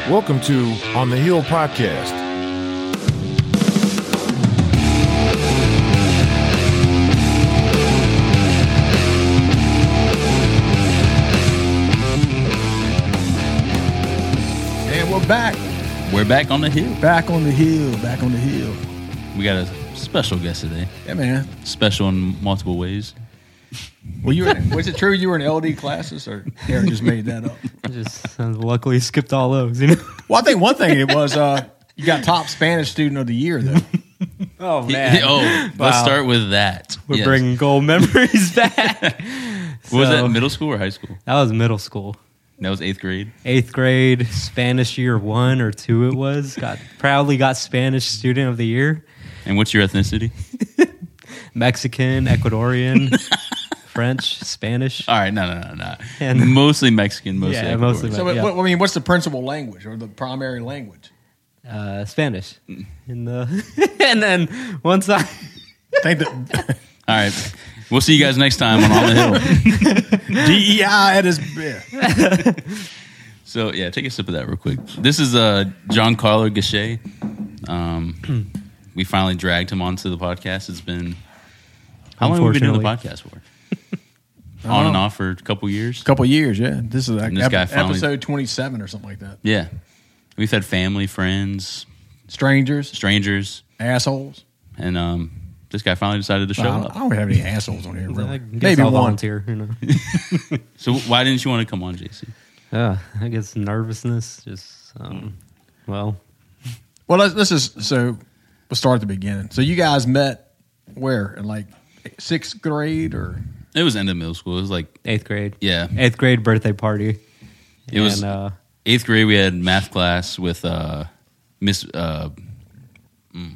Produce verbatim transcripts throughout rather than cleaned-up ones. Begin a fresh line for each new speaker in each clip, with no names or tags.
Welcome to On the Hill Podcast. And we're back.
We're back on the hill.
Back on the hill. Back on the hill.
We got a special guest today.
Yeah, man.
Special in multiple ways.
Well, you were, was it true you were in L D classes, or Aaron just made that up?
I just uh, luckily skipped all those, you know.
Well, I think one thing it was uh, you got top Spanish student of the year, though.
Oh
He-
man!
oh, let's
Wow.
start with that.
We're
Yes.
bringing gold memories back.
What was
So,
that, middle school or high school?
That was middle school,
That was eighth grade.
eighth grade Spanish year one or two. It was got proudly got Spanish student of the year.
And what's your ethnicity?
Mexican, Ecuadorian, French, Spanish.
All right, no, no, no, no.
And-
mostly Mexican, mostly
Yeah,
Ecuadorian.
mostly
So,
Yeah.
what, I mean, what's the principal language or the primary language?
Uh, Spanish. In the and then once I
I think that
All right. We'll see you guys next time on On the Hill.
D E I at his best.
So, yeah, take a sip of that real quick. This is uh, Giancarlo Gachet. Um, we finally dragged him onto the podcast. It's been... How long have we been doing the podcast for? On and off for a couple years.
A couple years, yeah. This is like
And this
ep-
guy finally-
episode twenty-seven or something like that.
Yeah. We've had family, friends,
Strangers,
strangers,
assholes.
and um, this guy finally decided to show
Well, I, don't,
up.
I don't have any assholes on here,
I
really.
guess
Maybe
I'll
one.
volunteer. You know.
So why didn't you want to come on, J C?
Yeah, I guess nervousness. Just um, well,
Well, let's, let's just so we'll start at the beginning. So you guys met where in like sixth grade or
It was end of middle school. It was like,
eighth grade.
yeah.
Eighth grade birthday party.
It was-
And, uh,
Eighth grade, we had math class with uh, Miss... Uh, mm,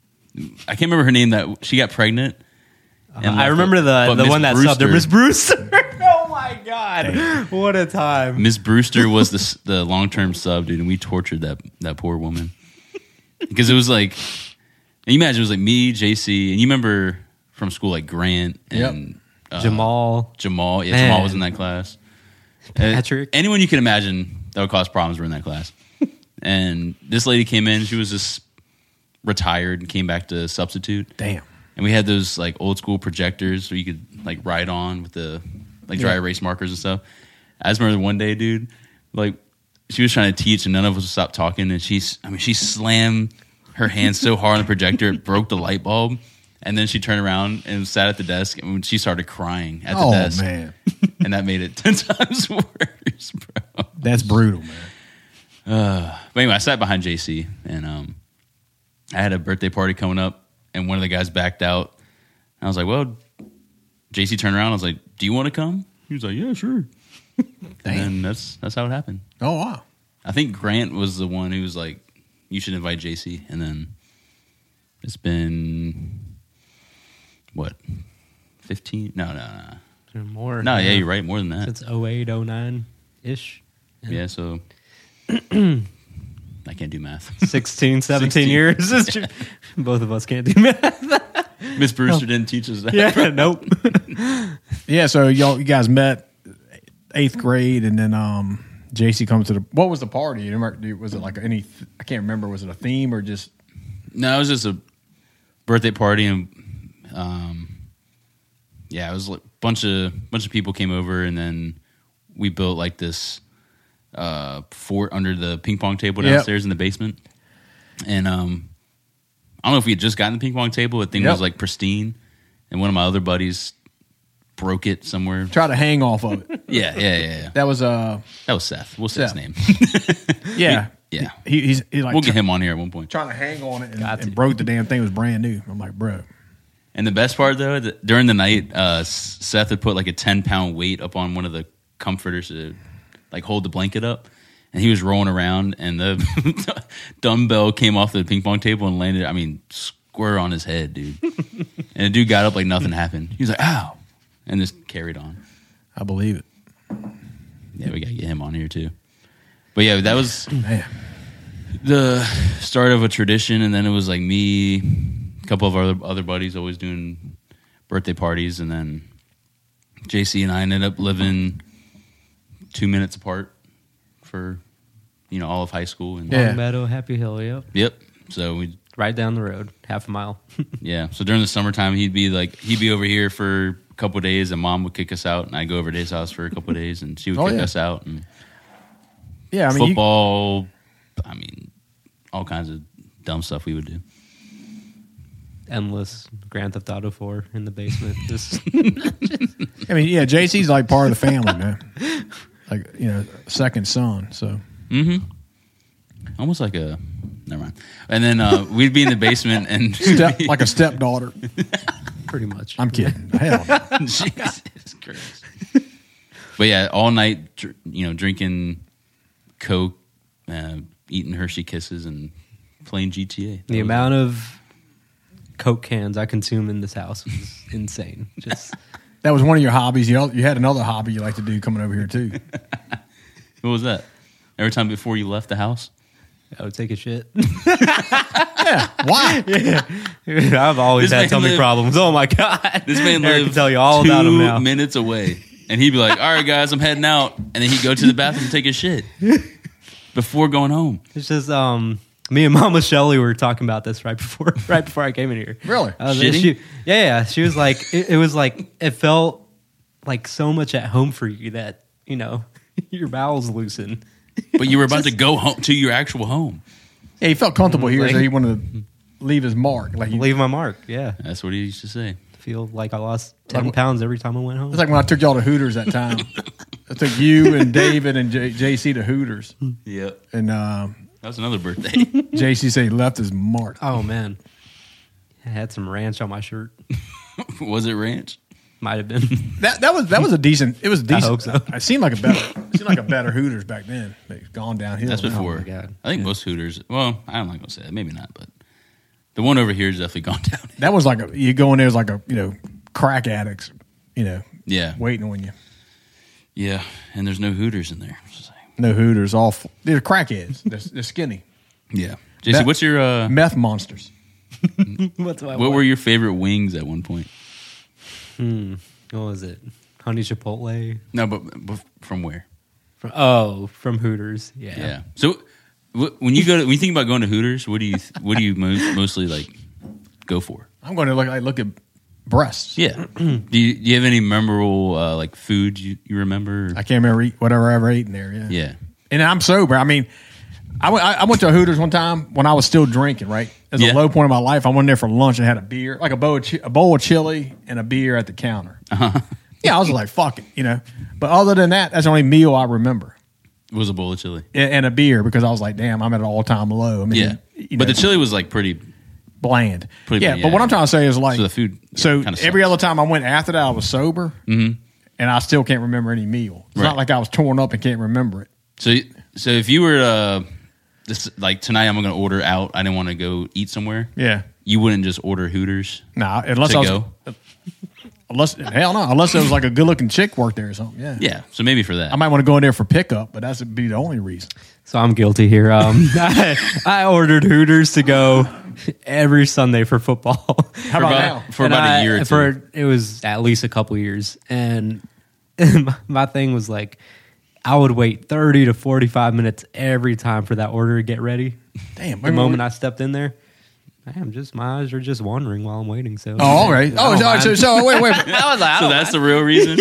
I can't remember her name. That she got pregnant. and
I
left
remember
it.
the
But
the
Miss
one that
Brewster-
subbed her, Miss Brewster. Oh my god, what a time!
Miss Brewster was the s- the long term sub, dude, and we tortured that that poor woman because it was like, and you imagine it was like me, J C, and you remember from school like Grant and uh,
Jamal,
Jamal. Yeah,
Man.
Jamal was in that class. Uh,
Patrick.
anyone you can imagine that would cause problems were in that class. And this lady came in. She was just retired and came back to substitute.
damn.
And we had those like old school projectors where you could like write on with the like dry
Yeah.
erase markers and stuff. I just remember one day, dude, like she was trying to teach and none of us would stop talking. And she's, I mean, she slammed her hand so hard on the projector it broke the light bulb. And then she turned around and sat at the desk and she started crying at the
Oh
desk.
man,
And that made it ten times worse, bro.
that's brutal, man.
Uh, but anyway, I sat behind J C and um, I had a birthday party coming up. And one of the guys backed out. I was like, well, J C turned around. I was like, do you want to come? He was like, yeah, sure.
Damn.
And that's that's how it happened.
Oh wow.
I think Grant was the one who was like, you should invite J C. And then it's been, what, fifteen? No, no, no.
more.
No, yeah, you're right. More than that.
Since oh eight, oh nine ish,
Yeah, so I can't do math.
sixteen, seventeen
sixteen.
years. It's true. Both of us can't do math.
Miss Brewster didn't teach us that.
Yeah, nope.
Yeah, so y'all, you guys met eighth grade, and then um, J C comes to the. What was the party? You remember? Was it like any? I can't remember. Was it a theme or just?
No, it was just a birthday party, and um, yeah, it was like a bunch of bunch of people came over, and then we built like this uh, fort under the ping pong table
Yep.
downstairs in the basement. And um, I don't know if we had just gotten the ping pong table. The thing
Yep.
was like pristine, and one of my other buddies broke it somewhere.
Try to hang off of it.
Yeah, yeah, yeah, yeah.
That was uh,
That was Seth. We'll say
Seth.
his name.
yeah,
Yeah,
He, he's he like
we'll get him on here at one point.
trying to hang on it and,
Got
and
to.
broke the damn thing. It was brand new. I'm like, bro.
And the best part, though, that during the night, uh, Seth had put like a ten pound weight up on one of the comforters to like hold the blanket up, and he was rolling around, and the dumbbell came off the ping pong table and landed. I mean, square on his head, dude. And the dude got up like nothing happened. He was like, "Ow!" and just carried on.
I believe it.
Yeah, we gotta get him on here too. But yeah, that was
Man,
the start of a tradition, and then it was like me, a couple of our other, other buddies always doing birthday parties, and then J C and I ended up living two minutes apart for you know, all of high school. And
Yeah.
Long Meadow, Happy Hill, yep.
Yep. So we,
Right down the road, half a mile.
yeah. So during the summertime, he'd be like, he'd be over here for a couple of days, and Mom would kick us out, and I'd go over to his house for a couple of days, and she would
Oh,
kick
yeah.
us out. And
Yeah, I mean, you,
football, I mean, all kinds of dumb stuff we would do.
Endless Grand Theft Auto four in the basement. Just
I mean, yeah, J C's like part of the family, man. Like, you know, second son. So
Mm-hmm. Almost like a, never mind. And then uh, we'd be in the basement, and
step, like a stepdaughter.
pretty much.
I'm kidding. Hell, no.
Jesus Christ. But yeah, all night, dr- you know, drinking Coke, uh, eating Hershey Kisses, and playing G T A.
The amount of Coke cans I consume in this house is insane. Just
that was one of your hobbies. You you had another hobby you like to do coming over here too.
What was that? Every time before you left the house?
I would take a shit.
Yeah, why?
I've always
This
had
man
tummy
lived-
problems. Oh my god!
This man
Eric
lived
can tell you all
two
about him now.
minutes away. And he'd be like, all right, guys, I'm heading out. And then he'd go to the bathroom and take a shit before going home.
It's just um, me and Mama Shelly were talking about this right before right before I came in here.
Really?
I was,
Shitting?
she, yeah, yeah. She was like, it, it was like it felt like so much at home for you that you know your bowels loosen.
But you were about to go home to your actual home.
Yeah, he felt comfortable here,
Like-
so he wanted to leave his mark. Like you,
Leave my mark. Yeah,
That's what he used to say.
feel like I lost ten
Like-
pounds every time I went home.
it's like when I took y'all to Hooters that time. I took you and David and J- JC to Hooters,
Yep.
and um,
That was another birthday.
J C said he left his mark.
Oh man, I had some ranch on my shirt.
Was it ranch?
Might have been.
That that was that was a decent. It was decent.
hope so.
It seemed like a better. It seemed like a better Hooters back then. It's gone downhill.
That's
now.
before.
my God.
I think most Hooters, well, I'm not going to say that. Maybe not, but the one over here has definitely gone down.
That was like a, you go in there as like a you know crack addicts, you know,
Yeah.
waiting on you.
Yeah. And there's no Hooters in there. It's just like-
No Hooters, all f- they're crackheads. They're, they're skinny,
Yeah. J C,
That-
what's your, uh,
meth monsters.
What's my
what were your favorite wings at one point?
Hmm. What was it? Honey Chipotle.
No, but, but from where?
From, oh, from Hooters. Yeah.
Yeah. So wh- when you go to, when you think about going to Hooters, what do you, what do you mo- mostly like go for?
I'm going to look like look at breasts.
Yeah. do, you, do you have any memorable, uh, like food you, you remember?
I can't remember eat, whatever I ever ate in there. Yeah,
yeah.
And I'm sober. I mean, I went, I I went to a Hooters one time when I was still drinking. Right, as
Yeah.
a low point in my life, I went there for lunch and had a beer, like a bowl of, chi- a bowl of chili and a beer at the counter.
Uh-huh.
Yeah, I was like, fuck it, you know. But other than that, that's the only meal I remember.
It was a bowl of chili.
And, and a beer because I was like, damn, I'm at an all time low. I mean,
Yeah.
you
But
know,
the chili was like pretty,
bland.
Pretty
yeah,
bland,
but
yeah.
what I'm trying to say is like,
so the food. yeah,
so
kinda
every
sucks.
other time I went after that, I was sober,
Mhm.
and I still can't remember any meal. It's
Right.
not like I was torn up and can't remember it.
So, so if you were uh, this like tonight, I'm going to order out. I didn't want to go eat somewhere.
Yeah,
You wouldn't just order Hooters
nah, unless
to
I was,
go.
unless hell no, unless there was like a good looking chick worked there or something. Yeah,
Yeah. So maybe for that.
I might want to go in there for pickup, but that's be the only reason.
So I'm guilty here. Um, I, I ordered Hooters to go every Sunday for football.
How about
about-
now?
for
And
about a
I-
year or two.
For it was at least a couple years, and my, my thing was like, I would wait thirty to forty-five minutes every time for that order to get ready.
Damn,
The moment I stepped in there, damn, just my eyes are just wandering while I'm waiting. So
Oh, all right.
I
Oh,
don't
so,
mind.
so, so wait, wait.
I was like, I
so
don't
that's
mind.
the real reason.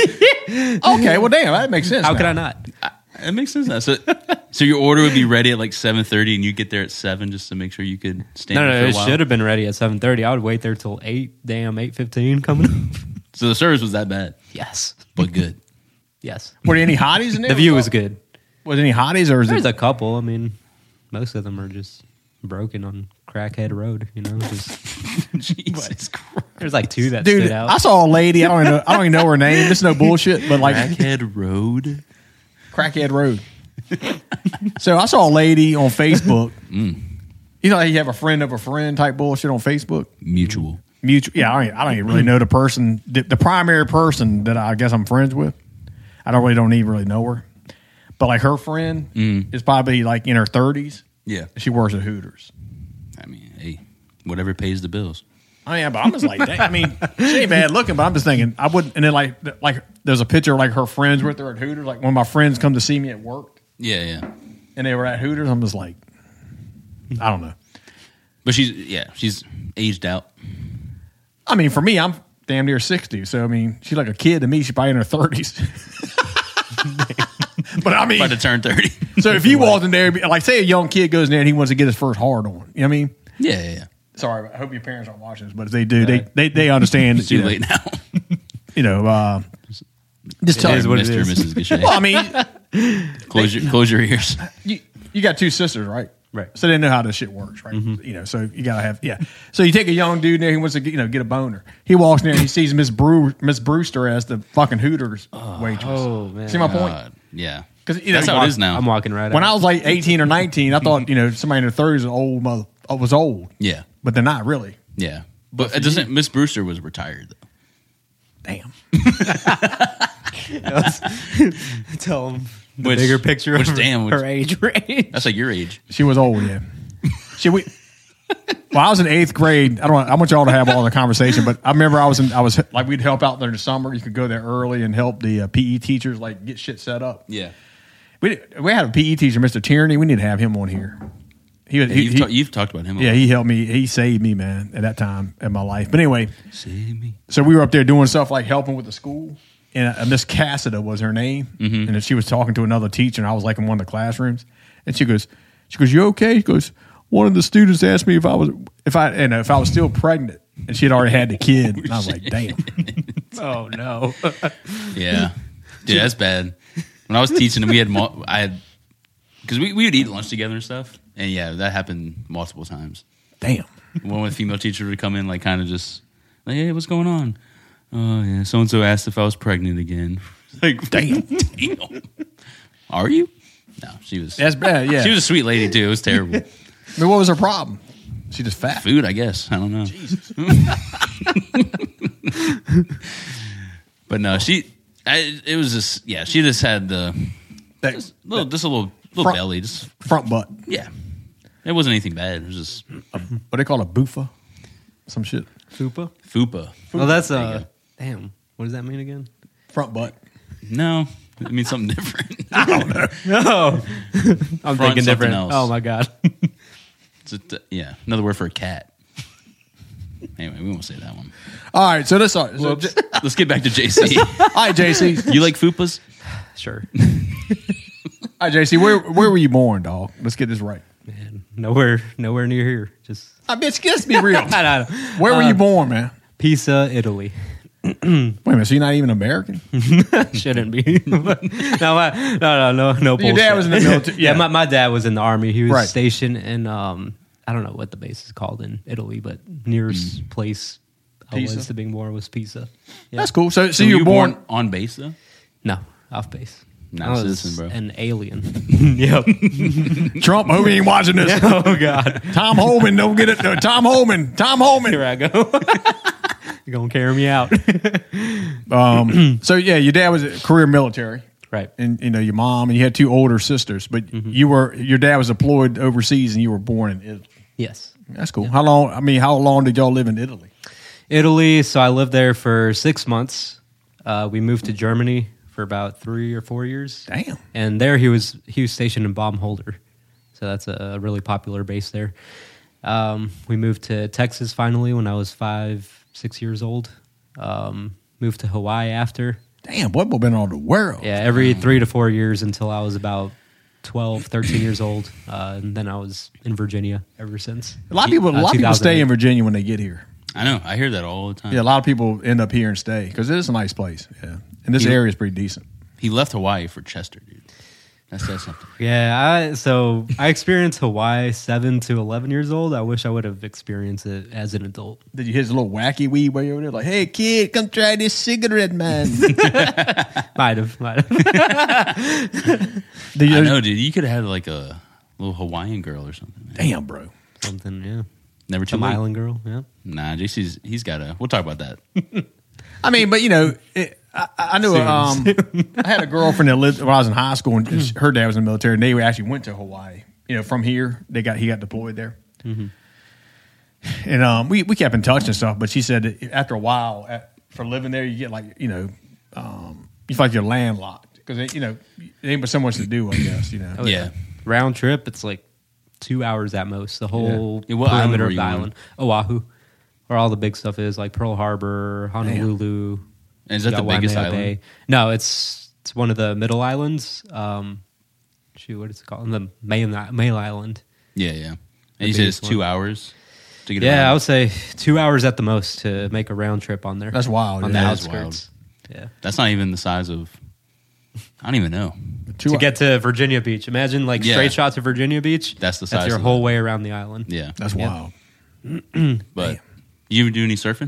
Okay, well, damn, that makes sense.
How
now.
could I not?
It makes sense now. So, so your order would be ready at like seven thirty, and you get there at seven just to make sure you could stand.
No,
there
no,
for a
it
while?
should have been ready at seven thirty. I would wait there till eight. Damn, eight fifteen coming up.
So the service was that bad,
Yes,
but good.
yes.
Were there any hotties in there?
The view was good.
Was there any hotties or is
There's
it?
a couple. I mean, most of them are just broken on Crackhead Road. You know, just
Jesus Christ.
there's like two that
Dude,
stood out.
I saw a lady. I don't even know. I don't even know her name. This is no bullshit, but like
Crackhead Road.
Crackhead Road. So I saw a lady on Facebook.
Mm.
You know, how you have a friend of a friend type bullshit on Facebook.
Mutual.
Mutual. Yeah, I don't, I don't even really know the person, the, the primary person that I guess I'm friends with. I don't really don't even really know her, but like her friend
Mm.
is probably like in her thirties.
Yeah.
She works at Hooters.
I mean, hey, whatever pays the bills.
I mean, but I'm just like, dang, I mean, she ain't bad looking, but I'm just thinking, I wouldn't. And then like, like there's a picture of like her friends with her at Hooters. Like when my friends come to see me at work,
Yeah, yeah.
and they were at Hooters. I'm just like, I don't know.
But she's yeah, she's aged out.
I mean, for me, I'm damn near sixty. So I mean, she's like a kid to me. She's probably in her thirties. But I mean,
About to turn thirty.
so if you walked in there, like say a young kid goes in there and he wants to get his first hard on, you know what I mean?
Yeah, yeah, yeah.
Sorry, I hope your parents aren't watching this, but if they do, they they they understand.
It's too
you know,
late now.
You know, uh, just tell
is
them.
what it
Mister and
is.
Missus Gachet.
Well, I mean,
close your close your ears.
you you got two sisters, right?
Right.
So they know how this shit works, right? You know, so you gotta have yeah. So you take a young dude in there, he wants to get, you know get a boner. He walks in there and he sees Miss Brew Miss Brewster as the fucking Hooters waitress.
Oh, man.
See my point?
God, yeah.
'Cause, you know,
That's how it is now.
I'm walking right
When
out.
I was like eighteen or nineteen, I thought you know somebody in their thirties was old mother was old,
Yeah,
but they're not really.
yeah. But it doesn't. Miss Brewster was retired though.
Damn.
Tell them the
Which-
bigger picture
which
of
damn,
her
which-
age range.
That's like your age.
She was old, yeah. She we. Well, I was in eighth grade. I don't. I want y'all to have all the conversation, but I remember I was in. I was like we'd help out there in the summer. You could go there early and help the uh, P E teachers like get shit set up.
Yeah.
We we had a P E teacher, Mister Tierney. We need to have him on here. He, was
Yeah,
he,
you've,
he-
ta- you've talked about him. A
yeah,
lot.
he helped me. He saved me, man, at that time in my life. But anyway,
Save me.
so we were up there doing stuff like helping with the school, and uh, Miss Cassida was her name,
Mm-hmm.
and then she was talking to another teacher, and I was like in one of the classrooms, and she goes, she goes, "You okay?" She goes, "One of the students asked me if I was if I and if I was still pregnant, and she had already had the kid." And I was like, "Damn."
Oh, no.
Yeah, yeah, that's bad. When I was teaching, we had mul- I had because we, we would eat lunch together and stuff, and yeah, that happened multiple times.
Damn.
One with female teacher would come in, like kind of just like, "Hey, what's going on?" Oh yeah, so and so asked if I was pregnant again. Like,
Damn.
damn. Are you? No, she was.
That's bad. Yeah.
She was a sweet lady too. It was terrible.
I mean, what was her problem? She just fat.
Food, I guess. I don't know. But no, she. I, it was just yeah. She just had the
That,
just little, just a little little
Front-
belly. Just
front butt.
yeah. It wasn't anything bad. It was just
What they call a boofa? Some shit.
Fupa?
fupa.
Well, that's
There you
uh
go.
damn. What does that mean again?
Front butt.
No, it means something different.
No, I'm thinking
something
different.
else.
Oh my god.
It's a, yeah, another word for a cat. Anyway, we won't say that one.
All right, so this. So, so,
Let's get back to J C.
all right, J C.
You like fupas?
Sure.
All right, J C. Where where were you born, dog? Let's get this right.
Man, nowhere, nowhere near here. Just
I bitch, let's be real.
I don't know.
Where were
Uh,
you born, man?
Pisa, Italy.
Wait a minute, so you're not even American?
Shouldn't be. no, my, no, no, no, no.
Your dad
bullshit.
was in the military.
yeah,
Yeah.
my, my dad was in the army. He was
Right.
stationed in um, I don't know what the base is called in Italy, but nearest place I
Pisa?
was to being born was Pisa. Yeah.
That's cool. So, so,
So
you
you
were born.
on base though?
No, off base.
Not
I
a
was
citizen, bro.
An alien. yep.
Trump, who ain't watching this?
oh God.
Tom Holman, don't get it. No, Tom Holman, Tom Holman.
Here I go. You're gonna carry me out.
Um, so yeah, your dad was a career military,
right.
and you know your mom, and you had two older sisters, but you were your dad was deployed overseas, and you were born in Italy.
Yes.
That's cool. How long? I mean, how long did y'all live in Italy?
Italy. So I lived there for six months. Uh, we moved to Germany for about three or four years.
Damn.
And there he was he was stationed in Baumholder, so that's a really popular base there. Um, we moved to Texas finally when I was five, six years old. Um, moved to Hawaii after.
Damn, boy, we've been all the world.
Yeah, every three to four years until I was about twelve, thirteen years old. Uh, and then I was in Virginia ever since.
A lot of people, a
Uh,
lot of people stay in
two thousand eight.
Virginia when they get here.
I know. I hear that all the time.
Yeah, a lot of people end up here and stay because it is a nice place. Yeah, and this
Yeah.
area is pretty decent.
He left Hawaii for Chester, dude. That says something.
Yeah, I, so I experienced Hawaii seven to eleven years old. I wish I would have experienced it as an adult.
Did you hit a little wacky weed way over there? Like, hey kid, come try this cigarette, man.
Might have, might have.
Did you,
I know, dude. You could have had like a little Hawaiian girl or something. Man.
Damn, bro.
Something, yeah.
Never too
Some
late.
island girl, yeah.
Nah, J C's he's got a. We'll talk about that.
I mean, but you know, it, I, I knew. Um, I had a girlfriend that lived when I was in high school, and she- her dad was in the military, and they actually went to Hawaii. You know, from here, they got he got deployed there, and um, we we kept in touch and stuff. But she said that after a while, at, for living there, you get like you know, um, you feel like you're landlocked because you know, it ain't but so much to do. I guess you know.
Oh,
yeah.
round trip, it's like two hours at most. The whole
Yeah, what island
perimeter
were
of
you
the
on?
island, Oahu, where all the big stuff is, like Pearl Harbor, Honolulu.
And is that
you
the
got
biggest
Waimea
island?
Bay. No, it's it's one of the middle islands. Um, shoot, what is it called? The main main island.
Yeah, yeah. And
The
you said it's
biggest
two
one.
hours to get
Yeah, I
around?
would say two hours at the most to make a round trip on there.
That's wild.
on
yeah.
the
That is
outskirts. Yeah.
That's not even the size of. I don't even know.
Two
To get to Virginia Beach, imagine like
Yeah.
straight shot to Virginia Beach.
That's the
That's
size
your
of
whole
the-
way around the island.
Yeah,
That's
Yeah.
wild.
but you do any surfing?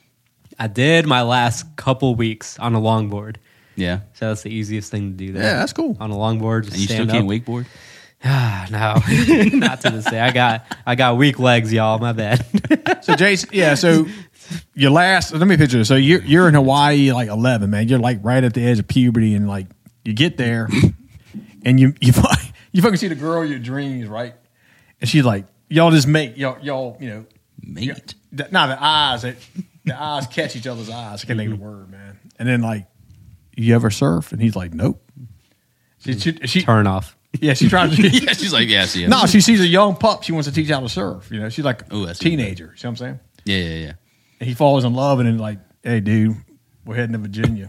I did my last couple weeks on a longboard,
Yeah,
so that's the easiest thing to do there.
Yeah, that's cool.
On a longboard, just
and you still
stand
can't
up.
wakeboard.
Ah, no, not to this day. I got I got weak legs, y'all. My bad.
So Jason, yeah. So your last. Let me picture this. So you're you're in Hawaii, like eleven, man. You're like right at the edge of puberty, and like you get there, and you you fu- you fucking see the girl of your dreams, right? And she's like, y'all just make y'all y'all you know,
Mate,
the, not the eyes that the eyes catch each other's eyes. I can't think of the word, man. And then like, you ever surf? And he's like, nope. She, she, she
Turn off.
yeah, she tries to.
yeah, she's like, yes, yes.
No, she sees a young pup. She wants to teach how to surf. You know, she's like
Ooh,
a
that's
teenager. See what I'm saying?
yeah, yeah, yeah.
And he falls in love, and then like, hey, dude, we're heading to Virginia.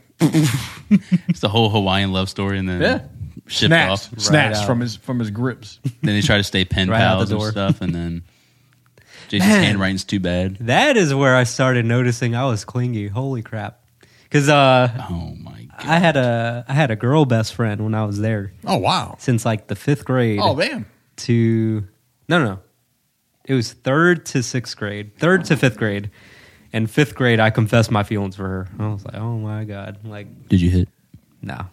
It's the whole Hawaiian love story, and then
Yeah,
shipped
snatched,
off.
snatched
out.
from his from his grips.
Then they try to stay pen
Right out
pals
the
and
door.
stuff, and then Jason's
Man.
handwriting's too bad.
That is where I started noticing I was clingy. Holy crap! Because uh,
Oh my god!
I had a I had a girl best friend when I was there
Oh wow!
since like the fifth grade.
Oh damn!
to no no no it was third to sixth grade third to fifth grade and fifth grade I confessed my feelings for her. I was like, oh my god, like
Did you hit?
no.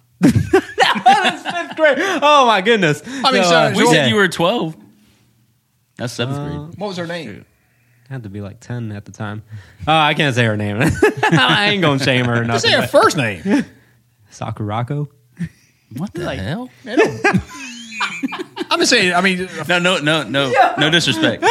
That was fifth grade. Oh my goodness.
I mean, so-
uh,
We
Yeah.
said you were twelve. That's seventh
Uh,
grade.
What was her name?
had to be like ten at the time. uh, I can't say her name. I ain't gonna shame her or
Just
nothing.
say her first name.
Sakurako.
What the
like-
hell?
Man, don't- I'm just saying. I mean,
No, no, no, no, no disrespect.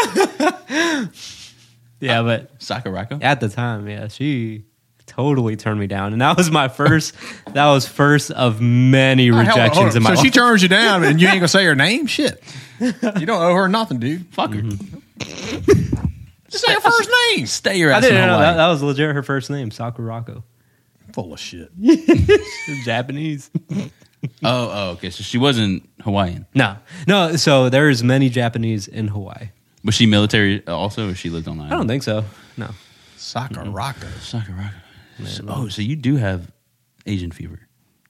Yeah, but
Sakurako.
at the time, yeah, she totally turned me down, and that was my first. That was first of many
all right, hold on, hold
rejections
on.
in my
So
life.
she turns you down, and you ain't gonna say her name. Shit, you don't owe her nothing, dude.
Fuck her.
Just say her first name.
Stay your
I
ass in
didn't know
Hawaii.
that, that was legit her first name, Sakurako.
Full of shit.
Japanese.
Oh, oh, okay. So she wasn't Hawaiian.
No, no. So there's many Japanese in Hawaii.
Was she military also, or she lived on the
I
island?
don't think so. No.
Sakurako.
Sakurako. So- oh, so you do have Asian fever.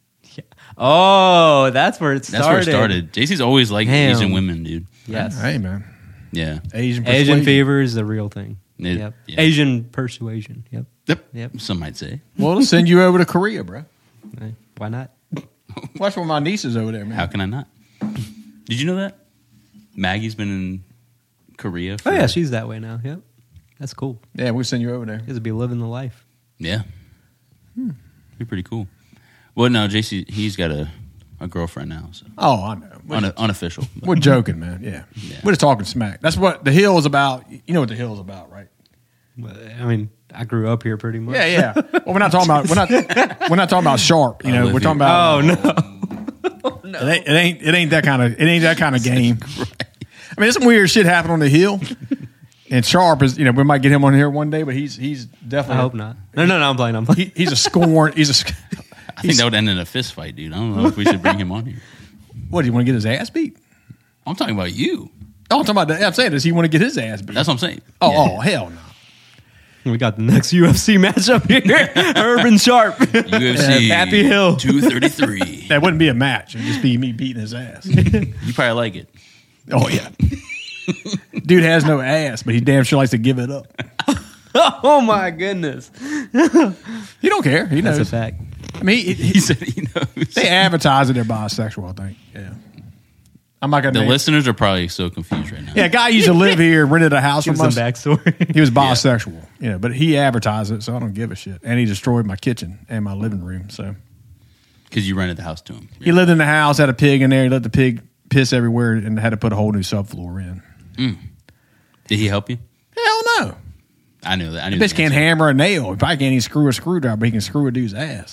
Oh, that's where it started.
That's where it started. J C's always liked
Damn.
Asian women, dude.
Yes.
Hey man,
Yeah.
Asian
Asian
persuasion.
fever is the real thing.
It-
yep.
yeah.
Asian persuasion. Yep.
Yep.
Yep.
Some might say.
Well, let's send you over to Korea, bro.
Hey, why not?
Watch one of my nieces over there, man.
How can I not? Did you know that? Maggie's been in Korea. For,
Oh yeah, she's that way now. Yep. That's cool.
Yeah, we'll send you over there.
You guys will be living the life.
Yeah. Be pretty cool. Well, no, J C, he's got a, a girlfriend now, so
Oh, I know. We're,
Un- unofficial. but-
we're joking, man. Yeah.
Yeah.
We're just talking smack. That's what the hill is about. You know what the hill is about, right?
But, I mean, I grew up here pretty much.
Yeah, yeah. Well, we're not talking about we're not we're not talking about sharp. You know, we're
Olivia.
talking about.
Oh no.
It ain't, it ain't it ain't that kind of it ain't that kind of game. I mean, there's some weird shit happened on the hill, and Sharp is you know we might get him on here one day, but he's he's
I
definitely
hope not. No, no, no. I'm playing. I'm playing.
he, he's a scorn. He's a sc-
I think that would end in a fist fight, dude. I don't know if we should bring him on here.
what do you want to get his ass beat?
I'm talking about you.
Oh, I'm talking about that. I'm saying does he want to get his ass beat?
That's what I'm saying.
oh,
Yeah.
oh hell no.
We got the next U F C matchup here. Urban Sharp.
U F C
Happy Hill.
two thirty-three.
That wouldn't be a match. It'd just be me beating his ass.
You probably like it.
Oh yeah. Dude has no ass, but he damn sure likes to give it up.
Oh my goodness.
He don't care. He
That's a
knows.
fact.
I mean, he, he-
He said he knows.
they advertise that they're bisexual. I think. Yeah. I'm not gonna.
The
name-
listeners are probably so confused right now.
Yeah, a guy used to live here, rented a house
Give
from
some
us.
backstory.
He was bisexual, you know, but he advertised it, so I don't give a shit. And he destroyed my kitchen and my living room. So
Because you rented the house to him.
he lived in the house, had a pig in there. He let the pig piss everywhere, and had to put a whole new subfloor in.
Did he help you?
Hell no,
I knew that. I knew
bitch
the
can't
answer.
hammer a nail. He probably can't even screw a screwdriver, but he can screw a dude's ass.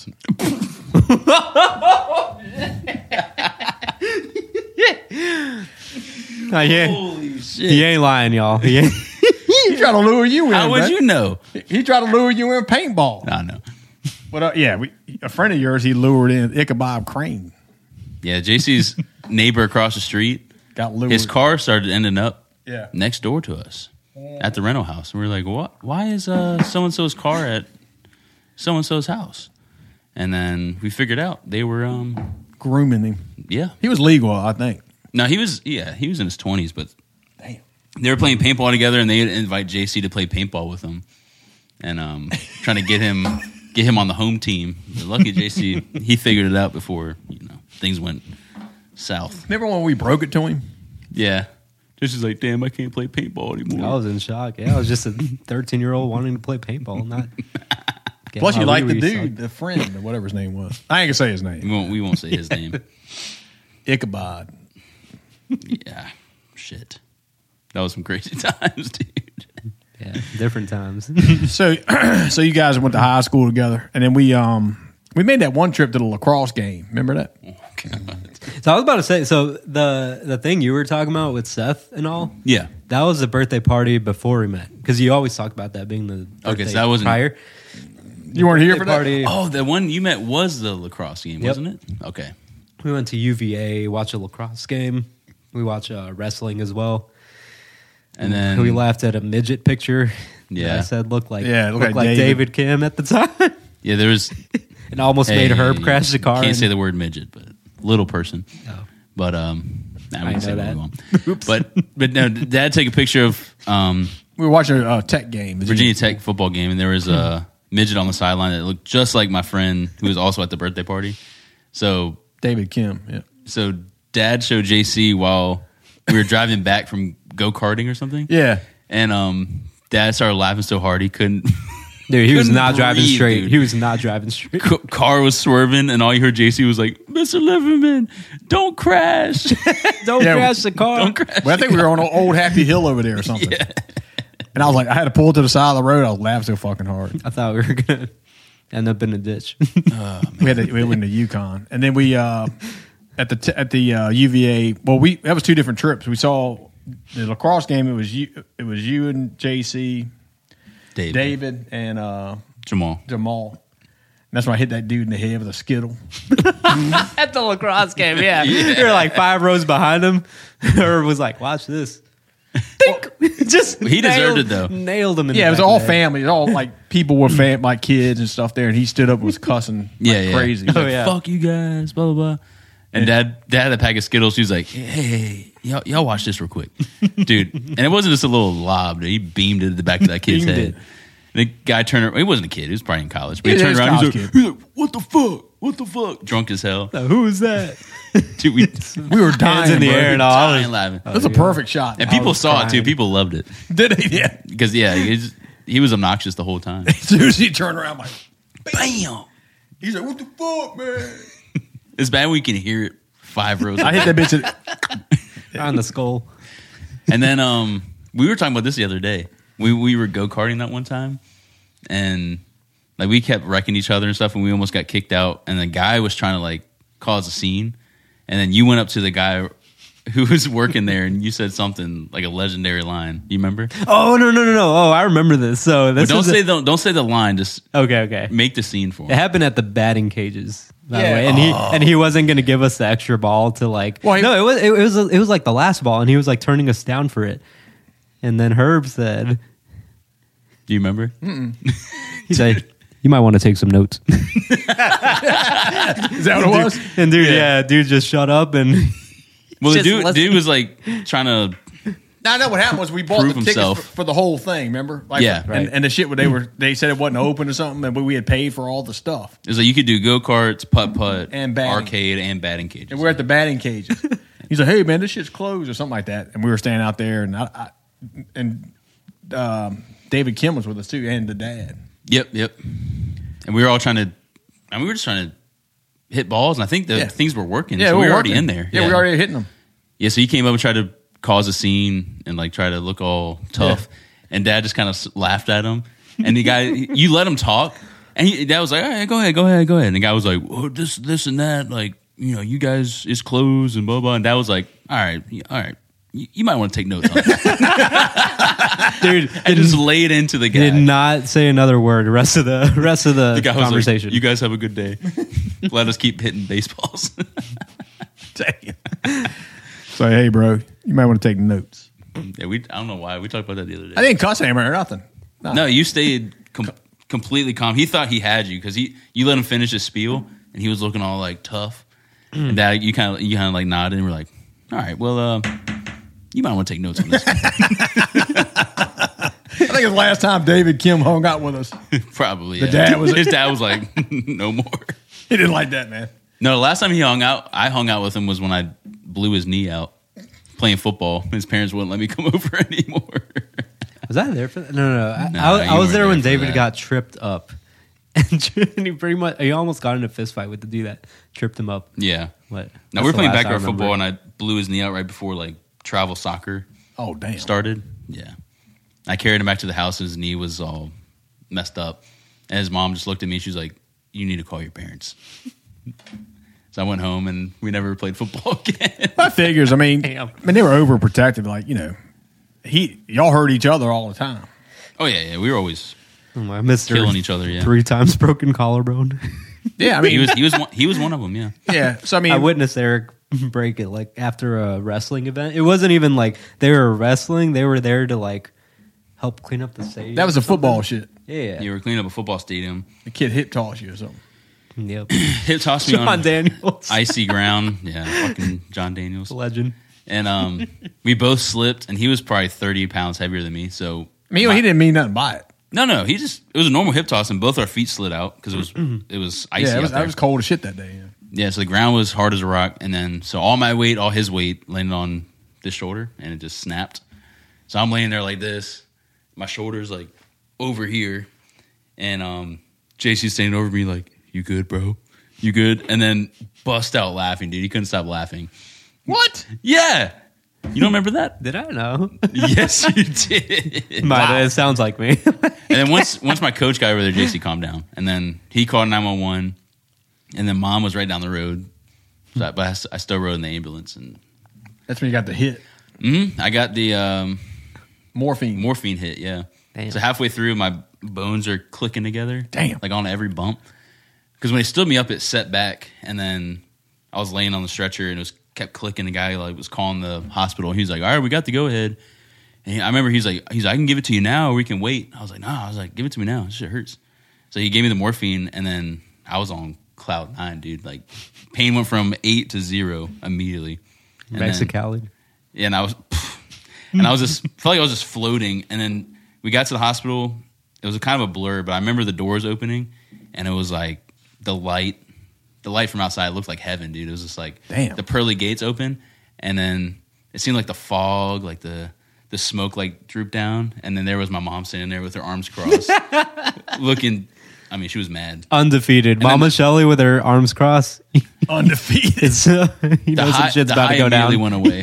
Oh, yeah.
Holy shit!
He ain't lying, y'all. He ain't.
He tried to lure you in.
How would
Brett.
you know?
He tried to lure you in paintball.
I know.
But uh, yeah, we, a friend of yours, he lured in Ichabod Crane.
Yeah, J C's neighbor across the street,
Got lured.
his car started ending up
Yeah.
next door to us at the rental house. And we were like, what? Why is uh, so-and-so's car at so-and-so's house? And then we figured out they were, um,
grooming him.
yeah.
He was legal, I think.
No, he was, yeah, he was in his twenties, but
Damn.
they were playing paintball together, and they invite J C to play paintball with them, and um, trying to get him get him on the home team. But lucky J C, he figured it out before you know things went south.
Remember when we broke it to him?
Yeah, just is like, damn, I can't play paintball anymore.
I was in shock. Yeah, I was just a thirteen-year-old wanting to play paintball, not.
Plus, you
Oh,
like the
we
dude,
suck.
the friend, or whatever his name was. I ain't gonna say his
we
name.
won't we won't say his name.
Ichabod.
Yeah, shit, that was some crazy times, dude.
Yeah, different times.
So, so you guys went to high school together, and then we um we made that one trip to the lacrosse game. Remember that?
Oh, God.
So I was about to say, so the the thing you were talking about with Seth and all,
Yeah.
that was the birthday party before we met, because you always talk about that being the birthday
Okay, so that wasn't-
prior
You weren't here
birthday
for that?
party.
Oh, the one you met was the lacrosse game,
Yep.
wasn't it? Okay.
We went to U V A, watch a lacrosse game. We watch uh, wrestling as well.
And then
we laughed at a midget picture.
Yeah.
that I said looked like
Yeah, it
looked
looked
like,
like
David.
David.
Kim at the time.
Yeah, there was.
And almost made Herb crash the car.
Can't
and-
say the word midget, but little person.
Oh.
But um, nah, we
I
can say
know
what
that.
we want. But but no, Dad took a picture of um
We were watching a uh, Tech game.
Virginia Tech football game, and there was a midget on the sideline that looked just like my friend who was also at the birthday party. So
David Kim. Yeah.
so Dad showed J C while we were driving back from go karting or something.
Yeah.
And um, Dad started laughing so hard he couldn't.
Dude, he was
couldn't
not driving
breathe,
straight.
dude.
He was not driving straight.
C- car was swerving, and all you heard J C was like, "Mister Liverman, don't crash,
Don't
Yeah,
crash the car.
don't crash."
Well, I think we were on Old Happy Hill over there or something.
Yeah.
And I was like, I had to pull to the side of the road. I was laughing so fucking hard.
I thought we were gonna end up in a ditch.
We had to, we went to Yukon, and then we uh, at the t- at the uh, U V A. Well, we that was two different trips. We saw the lacrosse game. It was you. It was you and J C,
David,
David, and uh,
Jamal.
Jamal. And that's when I hit that dude in the head with a skittle.
At the lacrosse game, yeah. We were like five rows behind him. Herb was like, watch this. Dink! Just
He deserved
nailed-
it, though.
Nailed him in
Yeah,
the
it was
back of
all
the head.
family. It was all like people were fam- like kids and stuff there, and he stood up and was cussing like
Yeah, yeah.
crazy.
He's
Oh,
like,
yeah.
"Fuck you guys," blah blah blah. And Dad, Dad had a pack of Skittles. He was like, "Hey, hey, hey y'all, y'all watch this real quick, dude." And it wasn't just a little lob. Dude. He beamed it at the back of that kid's
Beamed
head.
it.
The guy turned around. He wasn't a kid. He was probably in college. But he
Yeah,
turned
he was
around. He's
college
like,
kid.
he's like, "What the fuck? What the fuck?" Drunk as hell.
Now, who is that?
Dude, we
We were dying
Hands in the
bro.
air and all. I was-
dying laughing.
That was a perfect shot.
And
I
people
was
saw it too.
crying.
People loved it
Did they? Yeah.
because yeah, he, just, he was obnoxious the whole time.
As soon as he turned around, like,
Bam!
he's like, "What the fuck, man?"
It's bad when you can hear it five rows.
I hit that bitch. At,
On the skull.
And then um, we were talking about this the other day. We we were go karting that one time, and like we kept wrecking each other and stuff, and we almost got kicked out. And the guy was trying to like cause a scene, and then you went up to the guy who was working there, and you said something like a legendary line. You remember?
Oh, no, no, no, no. Oh, I remember this. So
But
this
don't
was a-
say the don't say the line. Just
Okay, okay.
make the scene for
It
him.
happened at the batting cages, by
Yeah.
the way, and he and he wasn't going to give us the extra ball to like.
Well, he-
no, it was it, was it was like the last ball, and he was like turning us down for it. And then Herb said,
Do you remember?
he said, "You might want to take some notes."
is that what it was?
And dude, yeah. dude, just shut up and
Well, the
Just
dude,
listen.
dude was like trying to.
No, I know what happened was we bought
Prove
the tickets
himself.
for, for the whole thing. Remember? Like,
Yeah.
and,
Right.
and the shit where they were they said it wasn't open or something, and we had paid for all the stuff.
It was like you could do go karts, putt putt,
And batting.
arcade, and batting cages.
And we're at the batting cages. He's like, "Hey man, this shit's closed" or something like that. And we were standing out there, and I, I and um, David Kim was with us too, and the dad.
Yep, yep. And we were all trying to, and we were just trying to hit balls, and I think the
Yeah.
things were working.
Yeah,
so we were
working.
already in there.
Yeah, we were already hitting them.
Yeah, so he came up and tried to cause a scene and like try to look all tough, and Dad just kind of laughed at him. And the guy, you let him talk, and he, Dad was like, "All right, go ahead, go ahead, go ahead." And the guy was like, "Oh, this, this, and that, like, you know, you guys is closed and blah blah." And Dad was like, "All right, all right, you, you might want to take notes on this.
Dude,
And just laid into the guy.
did not say another word the rest of the rest of the,
The guy was like,
conversation.
you guys have a good day. Let us keep hitting baseballs.
Damn. So hey, bro, you might want to take notes.
yeah, we. I don't know why. We talked about that the other day.
I didn't cuss him or nothing. No.
No, you stayed com- completely calm. He thought he had you because he you let him finish his spiel and he was looking all like tough. And that you kind of you kind of like nodded and we're like, all right, well, uh, you might want to take notes on this.
I think it's the last time David Kim hung out with us.
Probably.
The
yeah.
dad was-
his dad was like, no more.
He didn't like that, man.
No, the last time he hung out, I hung out with him was when I blew his knee out playing football. His parents wouldn't let me come over anymore.
Was I there for that? No, no, no. I,
No,
I,
you
I was
weren't
there
there
when
for
David
that.
got tripped up. And he pretty much, he almost got in a fist fight with the dude that tripped him up.
Yeah.
What?
Now we were playing backyard football and I blew his knee out right before like travel soccer
Oh, damn.
started. Yeah. I carried him back to the house. His knee was all messed up. And his mom just looked at me. She was like, you need to call your parents. So I went home and we never played football again.
My figures, I mean,
Damn.
I mean, they were overprotective. Like, you know, he y'all hurt each other all the time.
Oh, yeah, yeah. We were always
Oh my, Mister
killing each other, yeah.
Three times broken collarbone.
Yeah, I mean,
He was he was one, he was one of them, yeah.
yeah. So, I mean,
I witnessed Eric break it like after a wrestling event. It wasn't even like they were wrestling. They were there to like help clean up the stadium.
that was a football shit.
Yeah.
You were cleaning up a football stadium.
The kid hip tossed you or something.
Yep.
Hip tossed me
John
on
Daniels.
icy ground. Yeah, fucking John Daniels.
Legend.
And um, we both slipped, and he was probably thirty pounds heavier than me. So
I mean, he didn't mean nothing by it.
no, no, he just it was a normal hip toss, and both our feet slid out because it was it was icy
Yeah, it was,
out there.
it was cold as shit that day. Yeah.
Yeah, so the ground was hard as a rock, and then so all my weight, all his weight, landed on this shoulder, and it just snapped. So I'm laying there like this, my shoulder's like over here, and um, J C's standing over me like, "You good, bro? You good?" And then bust out laughing, dude. He couldn't stop laughing.
What?
Yeah, you don't remember that?
Did I know?
Yes, you did.
Might it sounds like me.
And then once once my coach got over there, J C calmed down, and then he called nine one one, and then mom was right down the road, so I, but I, s- I still rode in the ambulance, and
That's when you got the hit.
mm, I got the um,
Morphine.
morphine hit. Yeah,
Damn.
so halfway through, my bones are clicking together.
Damn.
like on every bump. Because when they stood me up, it set back, and then I was laying on the stretcher, and it was kept clicking. The guy like was calling the hospital. He was like, "All right, we got the go ahead." And he, I remember he's like, "He's like, I can give it to you now, or we can wait." I was like, "No," I was like, "Give it to me now. This shit hurts." So he gave me the morphine, and then I was on cloud nine, dude. Like pain went from eight to zero immediately. And then-
Mexicali.
yeah, and I was, and I was just felt like I was just floating. And then we got to the hospital. It was a kind of a blur, but I remember the doors opening, and it was like the light, the light from outside looked like heaven, dude. It was just like
Damn.
the pearly gates open, and then it seemed like the fog, like the the smoke, like drooped down, and then there was my mom sitting there with her arms crossed, looking. I mean, she was mad.
Undefeated.
then-
Mama Shelley with her arms crossed.
Undefeated.
It's, uh, you know
The
some
high,
shit's
the
about
high
to go
immediately
down.
went away.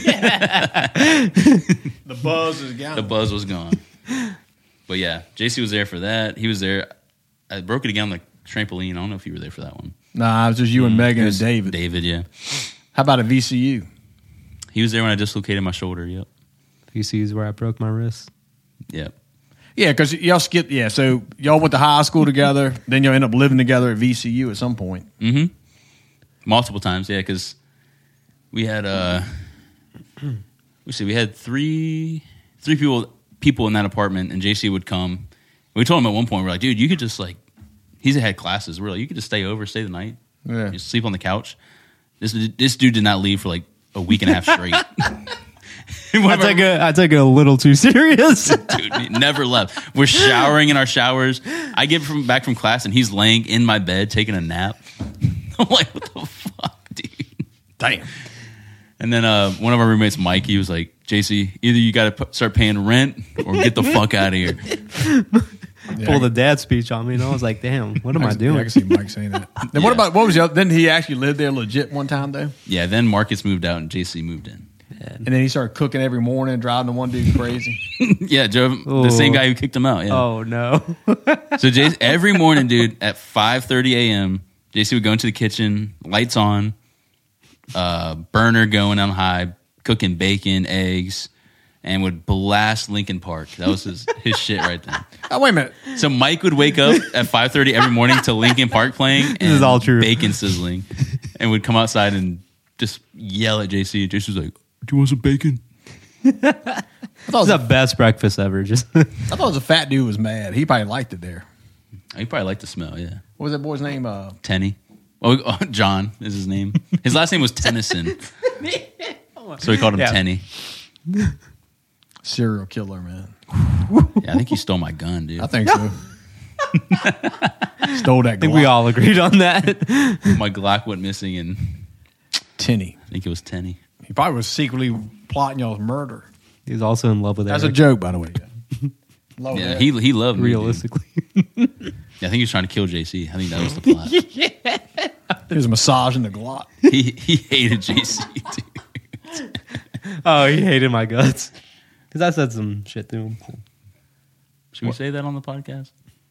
The buzz is gone.
The buzz was gone. But yeah, J C was there for that. He was there. I broke it again on the trampoline. I don't know if you were there for that one.
Nah, it was just you and Megan and David.
David, yeah.
How about a V C U?
He was there when I dislocated my shoulder. Yep.
You see is where I broke my wrist.
Yep.
Yeah, because y'all skipped. Yeah, so y'all went to high school together. Then y'all end up living together at V C U at some point.
Mm-hmm. Multiple times, yeah, because we had uh we see we had three three people people in that apartment, and J C would come. We told him at one point, we're like, dude, you could just like he's had classes. We're like, you could just stay over, stay the night.
Yeah.
Just sleep on the couch. This this dude did not leave for like a week and a half straight.
I took it. I took it a little too serious.
Dude, he never left. We're showering in our showers. I get from back from class, and he's laying in my bed taking a nap. I'm like, what the fuck, dude?
Damn.
And then uh, one of our roommates, Mike, he was like, J C, either you got to p- start paying rent or get the fuck out of here.
Yeah,
Pulled a dad speech on me, and I was like, "Damn, what am I
I
doing?"
can see Mike saying that. Then what
Yeah.
about what was the other? Didn't he actually live there legit one time though?
Yeah, then Marcus moved out and J C moved in.
And then he started cooking every morning, driving the one dude crazy.
Yeah, Joe,
Ooh.
the same guy who kicked him out. Yeah.
Oh no!
So J- every morning, dude, at five thirty a.m., J C would go into the kitchen, lights on, uh, burner going on high, cooking bacon, eggs, and would blast Linkin Park. That was his, his shit right there.
Oh, wait a minute.
So Mike would wake up at five thirty every morning to Linkin Park playing and
This is all true.
bacon sizzling, and would come outside and just yell at J C. J C was like, "Do you want some bacon?"
I thought, it
It's
was
the
a,
best breakfast ever. Just
I thought it was a fat dude was mad. He probably liked it there.
He probably liked the smell. Yeah,
What was that boy's name? Uh,
Tenny. Oh, oh, John is his name. His last name was Tennyson, so he called him
Yeah.
Tenny.
serial killer, man.
Yeah, I think he stole my gun, dude.
I think so. Stole that
I think we
Glock.
all agreed on that.
My Glock went missing, and
Tinny.
I think it was Tenny.
He probably was secretly plotting y'all's murder.
He was also in love with
That's a
Eric.
joke, by the way. Love
Yeah,
that.
he he loved me, dude.
Realistically,
Yeah, I think he was trying to kill J C. I think that was the plot.
He was massaging the Glock.
he he hated J C, dude.
oh, he hated my guts because I said some shit to him. So.
Should we say that on the podcast?